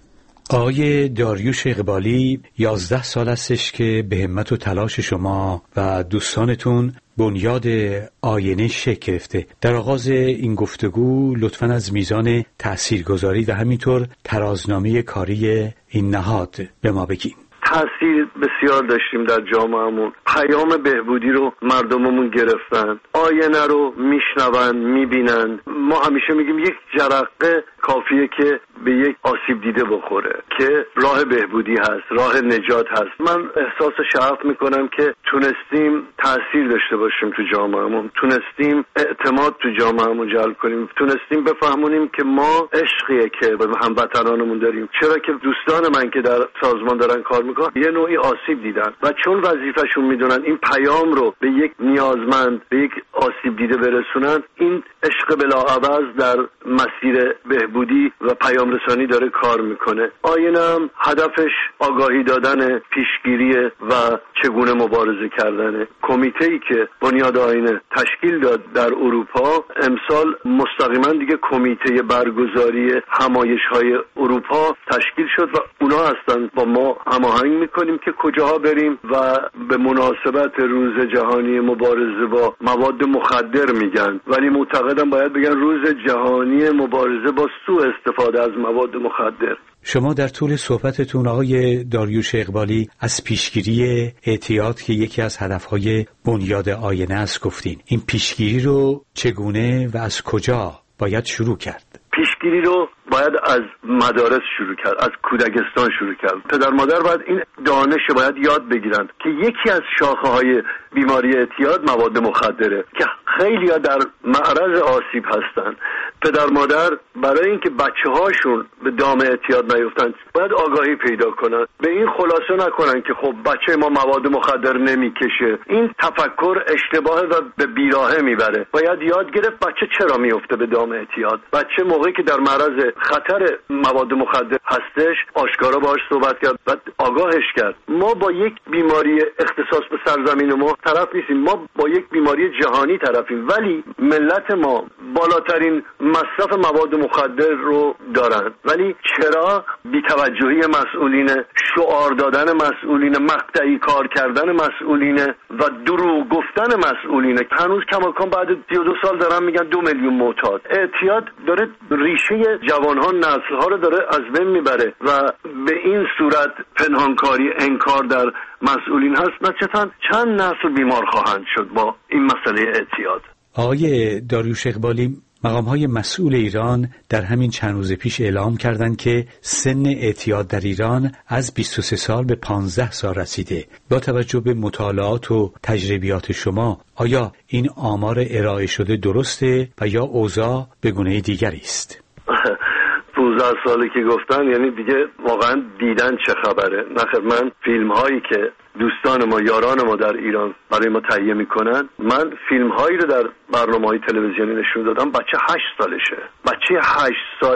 آقای داریوش اقبالی یازده سال هستش که به همت و تلاش شما و دوستانتون بنیاد آینه شکل گرفته. در آغاز این گفتگو لطفاً از میزان تاثیرگذاری و همینطور ترازنامه کاری این نهاد به ما بگین. تأثیر بسیار داشتیم در جامعهمون. پیام بهبودی رو مردممون گرفتن، آینه رو میشنون، میبینن. ما همیشه میگیم یک جرقه کافیه که به یک آسیب دیده بخوره که راه بهبودی هست، راه نجات هست. من احساس شرف میکنم که تونستیم تأثیر داشته باشیم تو جامعهمون، تونستیم اعتماد تو جامعهمون جلب کنیم، تونستیم بفهمونیم که ما عشقیه که به هموطنانمون داریم. چرا که دوستان من که در سازمان دارن کار میکنن یه نوعی آسیب دیدن و چون وظیفه‌شون میدونن این پیام رو به یک نیازمند، به یک آسیب دیده برسونن، این عشق بلاعوض در مسیر بهبودی و پیام رسانی داره کار میکنه. آینه هم هدفش آگاهی دادن، پیشگیری و چگونه مبارزه کردنه. کمیته‌ای که بنیاد آینه تشکیل داد در اروپا امسال مستقیما دیگه کمیته برگزاری همایش‌های اروپا تشکیل شد و اونا هستن با ما هماهنگ میکنیم که کجاها بریم و به مناسبت روز جهانی مبارزه با مواد مخدر میگن، ولی معتقدم باید بگن روز جهانی مبارزه با سوء استفاده از مواد مخدر. شما در طول صحبتتون آقای داریوش اقبالی از پیشگیری اعتیاد که یکی از هدفهای بنیاد آینه است گفتین. این پیشگیری رو چگونه و از کجا باید شروع کرد؟ پیشگیری رو باید از مدارس شروع کرد، از کودکستان شروع کرد. پدر مادر باید این دانش باید یاد بگیرن که یکی از شاخه‌های بیماری اعتیاد مواد مخدره که خیلی ها در معرض آسیب هستن. پدر مادر برای اینکه بچه‌هاشون به دام اعتیاد نیفتن باید آگاهی پیدا کنن، به این خلاصه نکنن که خب بچه ما مواد مخدر نمیکشه. این تفکر اشتباهه و به بیراهه میبره. باید یاد گرفت بچه چرا میفته به دام اعتیاد. بچه موقعی که در معرض خطر مواد مخدر هستش آشکارا باهاش صحبت کرد و آگاهش کرد. ما با یک بیماری اختصاص به سرزمین ما طرف نیستیم، ما با یک بیماری جهانی طرفیم، ولی ملت ما بالاترین مصرف مواد مخدر رو دارن. ولی چرا بی‌توجهی مسئولین، شعار دادن مسئولین، مقطعی کار کردن مسئولین و دروغ گفتن مسئولین. هنوز کماکان بعد سی و دو سال دارن میگن دو میلیون معتاد. اعتیاد داره ریشه جوانها، نسلها رو داره از بین میبره و به این صورت پنهانکاری، انکار در مسئولین هست. نتیجتاً چند نسل بیمار خواهند شد با این مسئله اعتیاد. آقای داریوش اقبالی، مقام‌های مسئول ایران در همین چند روز پیش اعلام کردند که سن اعتیاد در ایران از بیست و سه سال به پانزده سال رسیده. با توجه به مطالعات و تجربیات شما، آیا این آمار ارائه شده درسته و یا اوضاع به گونه دیگری است؟ پانزده سالی که گفتن یعنی دیگه واقعا دیدن چه خبره. نخیر، من فیلم هایی که دوستان ما، یاران ما در ایران برای ما تهیه میکنن، من فیلم هایی رو در برنامه‌های تلویزیونی نشون دادم. بچه هشت سالشه، بچه هشت ساله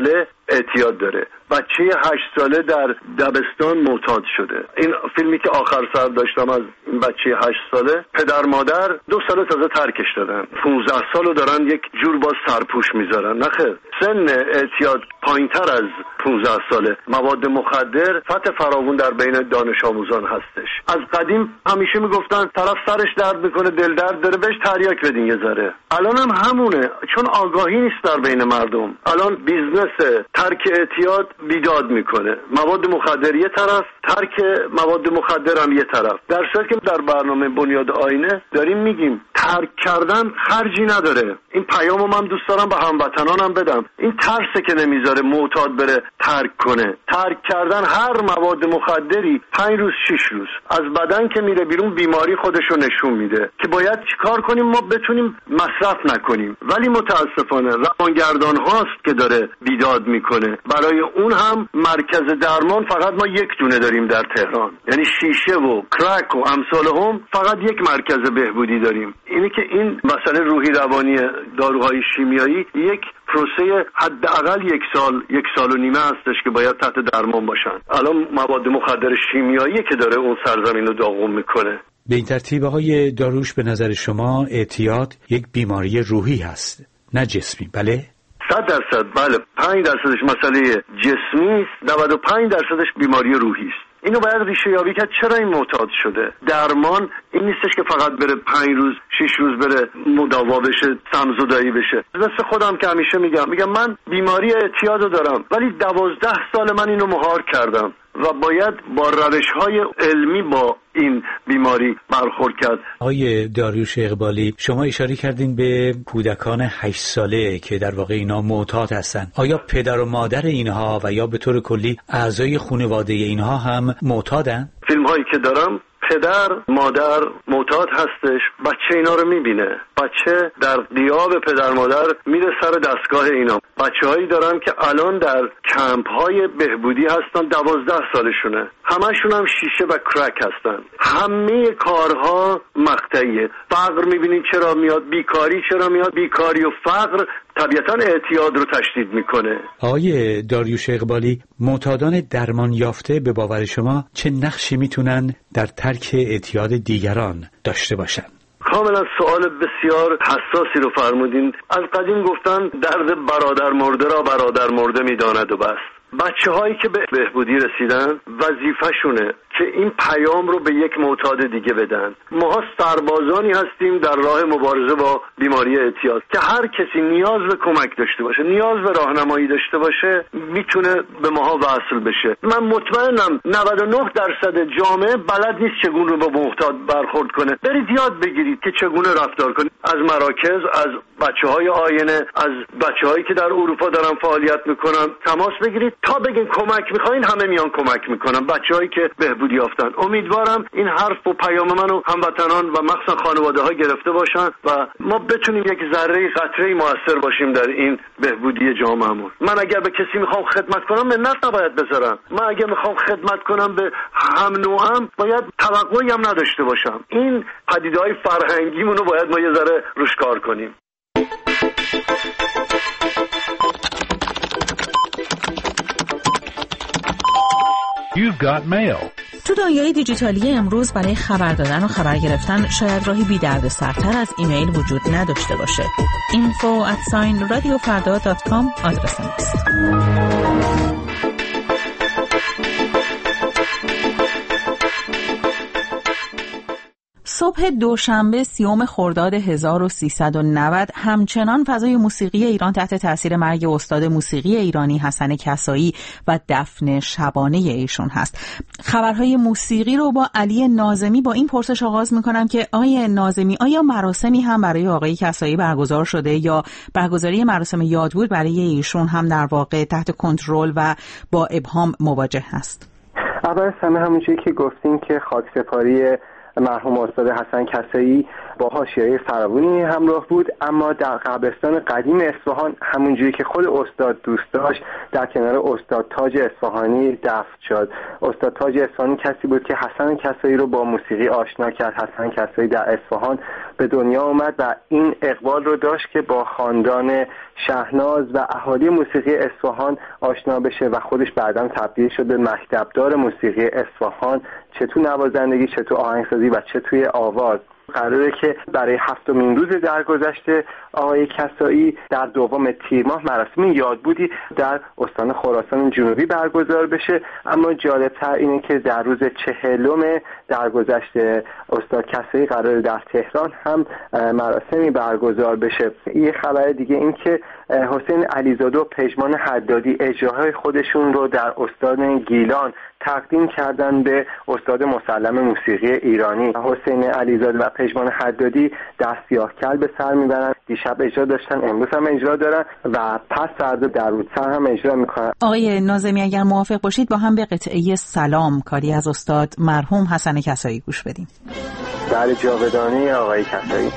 اعتیاد داره. بچه هشت ساله در دبستان معتاد شده. این فیلمی که آخر سر داشتم از این بچه هشت ساله، پدر مادر دو سال تازه ترکش دادن، پونزده سالو دارن یک جور باز سرپوش میذارن. نخیر، سن اعتیاد پایینتر از پونزده ساله. مواد مخدر فتح فراوون در بین دانش آموزان هستش. از قدیم همیشه میگفتن طرف سرش درد میکنه، دل درد داره، بهش تریاک بدین یه ذره. الان هم همونه، چون آگاهی نیست در بین مردم. الان بیزنس ترک اعتیاد بیداد میکنه، مواد مخدر یه طرف، ترک مواد مخدر هم یه طرف. در صورتی که در برنامه بنیاد آینه داریم میگیم ترک کردن خرجی نداره. این پیامو من دوست دارم به هموطنانم بدم. این ترسه که نمیذاره معتاد بره ترک کنه. ترک کردن هر مواد مخدری پنج روز شش روز از بدن که میره بیرون بیماری خودشو نشون میده که باید چیکار کنیم ما بتونیم مصرف نکنیم. ولی متاسفانه روانگردان هاست که داره بیداد میکنه. برای اون هم مرکز درمان فقط ما یک دونه داریم در تهران، یعنی شیشه و کرک و امثال هم فقط یک مرکز بهبودی داریم. اینه که این مسئله روحی روانی داروهای شیمیایی یک پروسه حداقل یک سال یک سال و نیمه هستش که باید تحت درمان باشن. الان مواد مخدر شیمیایی که داره اون سرزمین رو داغون میکنه. به این ترتیب آقای داروش به نظر شما اعتیاد یک بیماری روحی هست نه جسمی، بله؟ صد درصد بله. پنج درصدش مسئله جسمی است، نود و پنج درصدش بیماری روحی است. اینو باید ریشه یابی کرد چرا این معتاد شده. درمان این نیستش که فقط بره پنج روز شش روز بره مداوا بشه، سمزدایی بشه. مثل خودم که همیشه میگم میگم من بیماری اعتیادو دارم ولی دوازده سال من اینو مهار کردم و باید با روش‌های علمی با این بیماری برخورد کرد. آقای داریوش اقبالی، شما اشاره کردین به کودکان هشت ساله که در واقع اینا معتاد هستن. آیا پدر و مادر اینها و یا به طور کلی اعضای خانواده اینها هم معتادن؟ فیلم هایی که دارم پدر مادر معتاد هستش، بچه اینا رو میبینه، بچه در غیاب پدر مادر میره سر دستگاه اینا. بچه هایی دارم که الان در کمپ های بهبودی هستن، دوازده سالشونه، همشون هم شیشه و کرک هستن. همه کارها مقطعیه. فقر میبینید چرا میاد، بیکاری چرا میاد، بیکاری و فقر طبیعتاً اعتیاد رو تشدید میکنه. آقای داریوش اقبالی، معتادان درمان یافته به باور شما چه نقشی میتونن در ترک اعتیاد دیگران داشته باشن؟ کاملا سوال بسیار حساسی رو فرمودین. از قدیم گفتن درد برادر مرده را برادر مرده میداند و بس. بچه هایی که به بهبودی رسیدن وظیفه‌شونه که این پیام رو به یک معتاد دیگه بدن. ما سربازانی هستیم در راه مبارزه با بیماری اعتیاد که هر کسی نیاز به کمک داشته باشه، نیاز به راهنمایی داشته باشه، میتونه به ماها وصل بشه. من مطمئنم نود و نه درصد جامعه بلد نیست چگونه رو با معتاد برخورد کنه. برید یاد بگیرید که چگونه رفتار کنید. از مراکز، از بچه‌های آینه، از بچه‌هایی که در اروپا دارن فعالیت میکنن تماس بگیرید تا بگین کمک میخواین، همه میان کمک میکنن. بچه‌هایی که بهبودی یافتن. امیدوارم این حرف و پیام منو هموطنان و مخصوصا خانواده‌ها گرفته باشن و ما بتونیم یک ذره قطره‌ای موثر باشیم در این بهبودی جامعهمون. من اگر به کسی میخوام خدمت کنم منت نباید بذارم. من اگر میخوام خدمت کنم به هم نوعم باید توقعی هم نداشته باشم. این پدیده‌های فرهنگیمون رو باید ما یه ذره روش کار کنیم. You've got mail. تو دنیای دیجیتالی امروز برای خبر دادن و خبر گرفتن شاید راهی بی درد سرتر از ایمیل وجود نداشته باشه. info at radiofarda dot com آدرس ماست. صبح دوشنبه سیوم خرداد هزار و سیصد و نود همچنان فضای موسیقی ایران تحت تاثیر مرگ استاد موسیقی ایرانی حسن کسایی و دفن شبانه ایشون هست. خبرهای موسیقی رو با علی ناظمی با این پرسش آغاز میکنم که آقای ناظمی، آیا مراسمی هم برای آقای کسایی برگزار شده یا برگزاری مراسم یادبود برای ایشون هم در واقع تحت کنترل و با ابهام مواجه هست؟ اول از همه همونجوری که گفتین که خاکسپاری مرحوم استاد حسن کسایی با حاشیه‌های فراوانی همراه بود، اما در قبرستان قدیم اصفهان همونجوری که خود استاد دوست داشت در کنار استاد تاج اصفهانی دفن شد. استاد تاج اصفهانی کسی بود که حسن کسایی رو با موسیقی آشنا کرد. حسن کسایی در اصفهان به دنیا اومد و این اقبال رو داشت که با خاندان شهناز و اهالی موسیقی اصفهان آشنا بشه و خودش بعداً تبدیل شد به مکتبدار موسیقی اصفهان، چه تو نوازندگی، چه تو آهنگسازی و چه توی آواز. قراره که برای هفتمین روز درگذشت آقای کسایی در دوم تیر ماه مراسم یادبودی در استان خراسان جنوبی برگزار بشه، اما جالبتر اینه که در روز چهلم درگذشت استاد کسایی قراره در تهران هم مراسمی برگزار بشه. یه خبر دیگه این که حسین علیزاده و پژمان حدادی اجراهای خودشون رو در استان گیلان تقدیم کردن به استاد مسلم موسیقی ایرانی. حسین علیزاده و پژمان حدادی در سیاهکل به سر میبرن. دیشب اجرا داشتن، امروز هم اجرا دارن و پس فردا در رودسر هم اجرا میکنن. آقای ناظمی اگر موافق باشید با هم به قطعه سلام کاری از استاد مرحوم حسن کسایی گوش بدیم. در جاودانی آقای کسایی.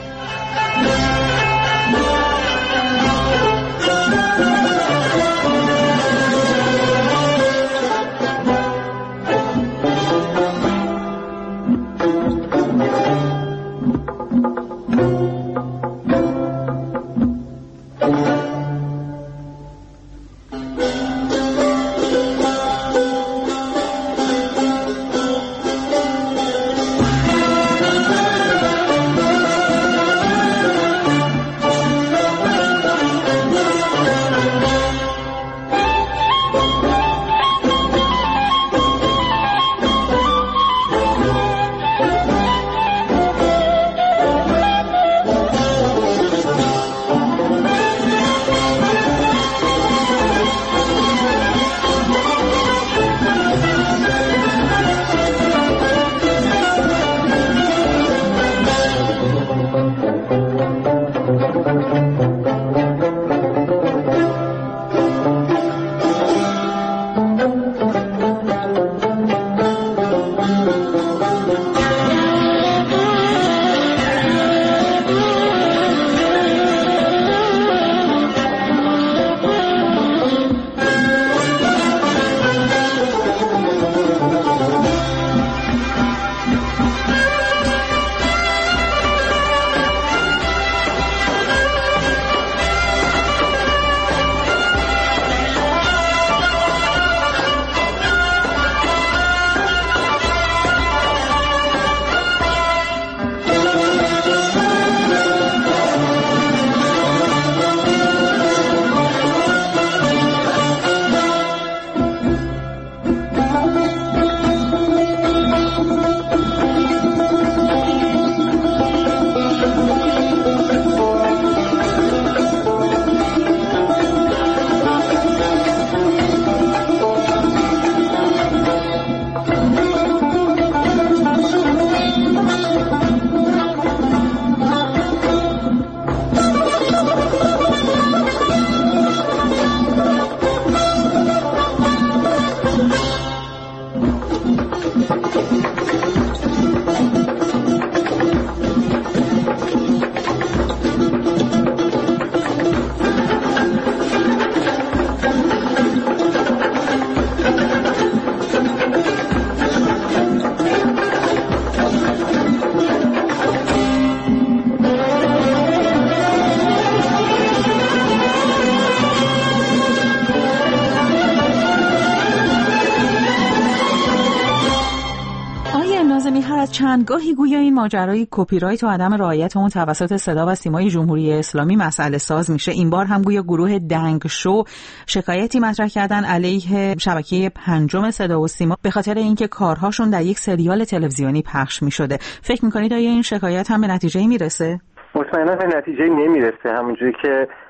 چندگاهی گویا این ماجرای کپی رایت و عدم رعایت اون توسط صدا و سیمای جمهوری اسلامی مسئله ساز میشه. این بار هم گویا گروه دنگ شو شکایتی مطرح کردن علیه شبکه پنجم صدا و سیما به خاطر اینکه کارهاشون در یک سریال تلویزیونی پخش میشده. فکر میکنید آیا این شکایت هم به نتیجه میرسه؟ مطمئنا به نتیجه نمیرسه. همونجوری که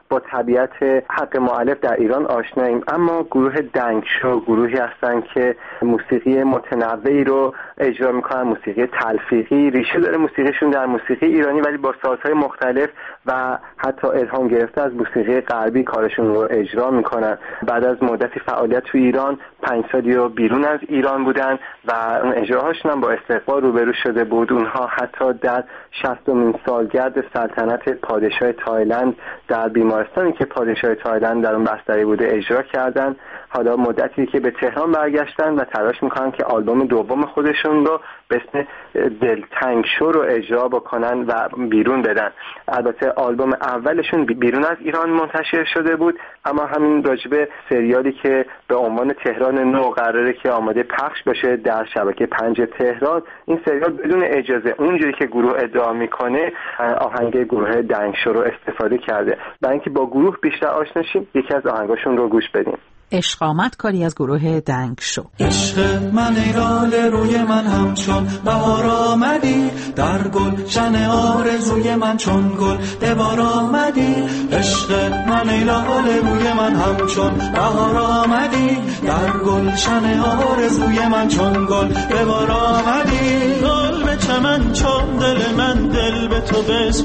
با طبیعت حق مؤلف در ایران آشناییم، اما گروه دنگشو گروهی هستن که موسیقی متنوعی رو اجرا میکنن، موسیقی تلفیقی، ریشه داره موسیقیشون در موسیقی ایرانی ولی با سازهای مختلف و حتی الهام گرفته از موسیقی غربی کارشون رو اجرا میکنن. بعد از مدتی فعالیت تو ایران پنج سالی رو بیرون از ایران بودن و اون اجراهاشون هم با استقبال روبرو شده بود. اونها حتی در شصتمین سالگرد سلطنت پادشاه تایلند در بیمارستانی که پادشاه تایلند در اون بستری بوده اجرا کردن. حالا مدتی که به تهران برگشتن و تلاش میکنن که آلبوم دوم خودشون رو به اسم دلتنگ شو رو اجرا بکنن و بیرون بدن. البته آلبوم اولشون بیرون از ایران منتشر شده بود، اما همین راجبه سریالی که به عنوان تهران نو قراره که آماده پخش بشه در شبکه پنج تهران، این سریال بدون اجازه اونجوری که گروه ادعا میکنه آهنگ گروه دنگ شو رو استفاده کرده. برای اینکه با گروه بیشتر آشنا شیم یکی از آهنگاشون رو گوش بدیم. عشق آمد کاری از گروه دنگ شو. عشق من ای لاله روی من همچون بهار آمدی، در گل شن آرزوی من چون گل دوباره آمدی. عشق من ای لاله روی من همچون بهار آمدی، در گل شن آرزوی من چون گل دوباره آمدی. گل به چمن چون دل من دل به تو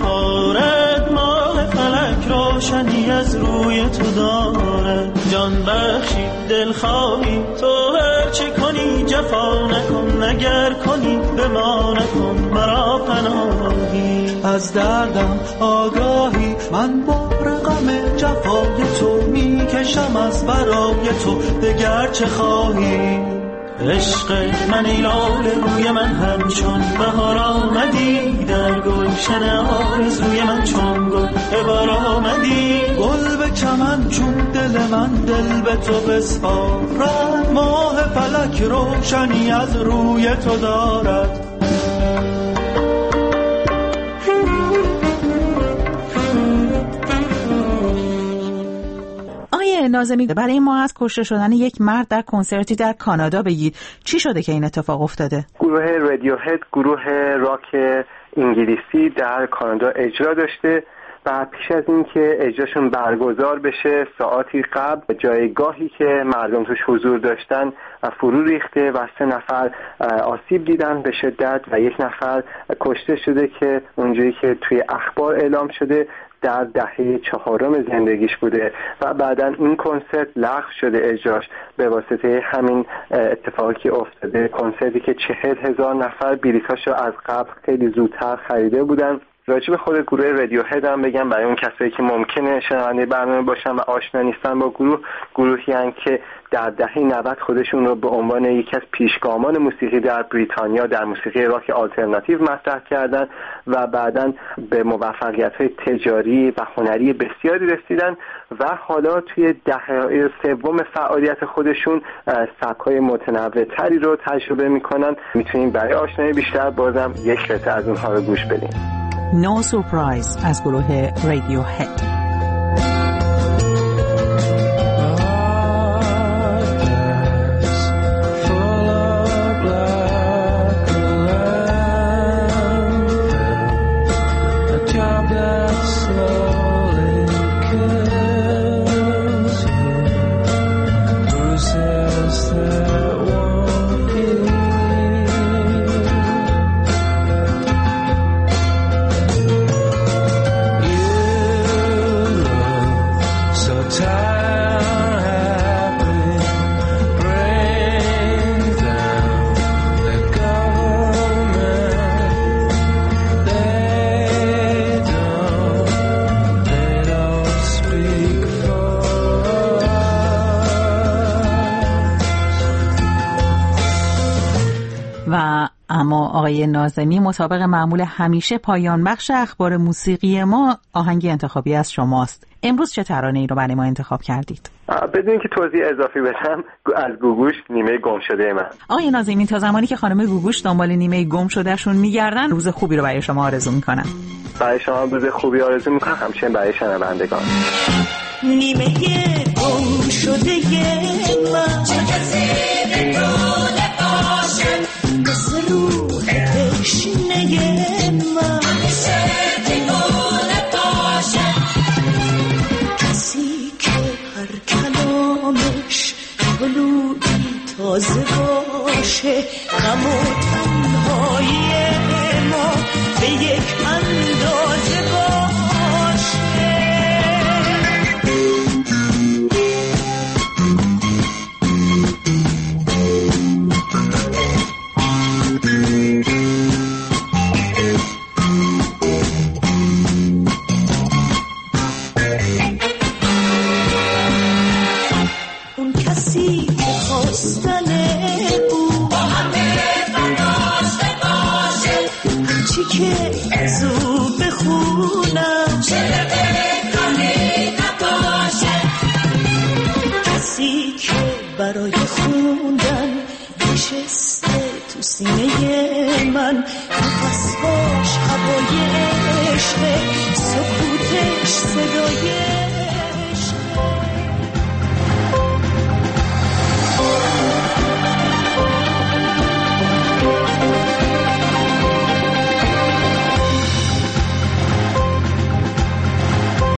بسپارد، ماه فلک روشنی از روی تو دارد. جان بخشی دل خواهی تو هر چی کنی جفا نکن، اگر کنی به ما نکن مرا پناهی. از دردم آگاهی من بار غم جفای تو میکشم از برای تو دگر چه خواهی. عشق من ای لاله روی من همچون بهار آمدی، در گلشن آرزوی من چون گل بهار آمدی. گل به چمن چون دل من دل به تو بسپارد، ماه فلک روشنی از روی تو دارد. ناظمی برای ما از کشته شدن یک مرد در کنسرتی در کانادا بگید. چی شده که این اتفاق افتاده؟ گروه رادیوهد گروه راک انگلیسی در کانادا اجرا داشته و پیش از این که اجراشون برگزار بشه ساعتی قبل جایگاهی که مردم توش حضور داشتن فرو ریخته و سه نفر آسیب دیدن به شدت و یک نفر کشته شده که اونجوری که توی اخبار اعلام شده در دهه چهارم زندگیش بوده و بعداً این کنسرت لغو شده اجراش به واسطه همین اتفاقی که افتاده. کنسرتی که چهل هزار نفر بلیطاشو از قبل خیلی زودتر خریده بودن. راجع به خود گروه رادیوهد هم بگم برای اون کسایی که ممکنه شنونده برنامه باشن و آشنا نیستن با گروه، گروهی هستند که در دهه نود خودشون رو به عنوان یکی از پیشگامان موسیقی در بریتانیا در موسیقی راک آلترناتیو مطرح کردن و بعداً به موفقیت‌های تجاری و هنری بسیاری رسیدن و حالا توی دهه سوم فعالیت خودشون سبک‌های متنوع‌تری رو تجربه می‌کنن. می‌تونیم برای آشنایی بیشتر بازم یک قطعه از اونها رو گوش بدیم. No Surprise از گروه رادیوهد. اما آقای ناظمی مطابق معمول همیشه پایان بخش اخبار موسیقی ما آهنگ انتخابی از شماست. امروز چه ترانه‌ای رو برای ما انتخاب کردید؟ بدون که توضیح اضافی بدم از گوگوش نیمه گم شده من. آقای ناظمی تا زمانی که خانم گوگوش دنبال نیمه گم شدهشون میگردن روز خوبی رو برای شما آرزو میکنم. برای شما روز خوبی آرزو میکنم، همچنین برای شنوندگان. نیمه گم شده من چه کسی بدون باشه مثل روح تشنه من همیشه دیوونه باشه طلوعی تازه باشه، غم و تنهایی ما به یک اندازه باشه. اون کسی که خواستن او با همه برداشته باشه، هرچی که از او بخونم چه بکنی نباشه. کسی که برای خوندن نشسته تو سینه من، نفسهاش هوای عشق، سکوتش صدای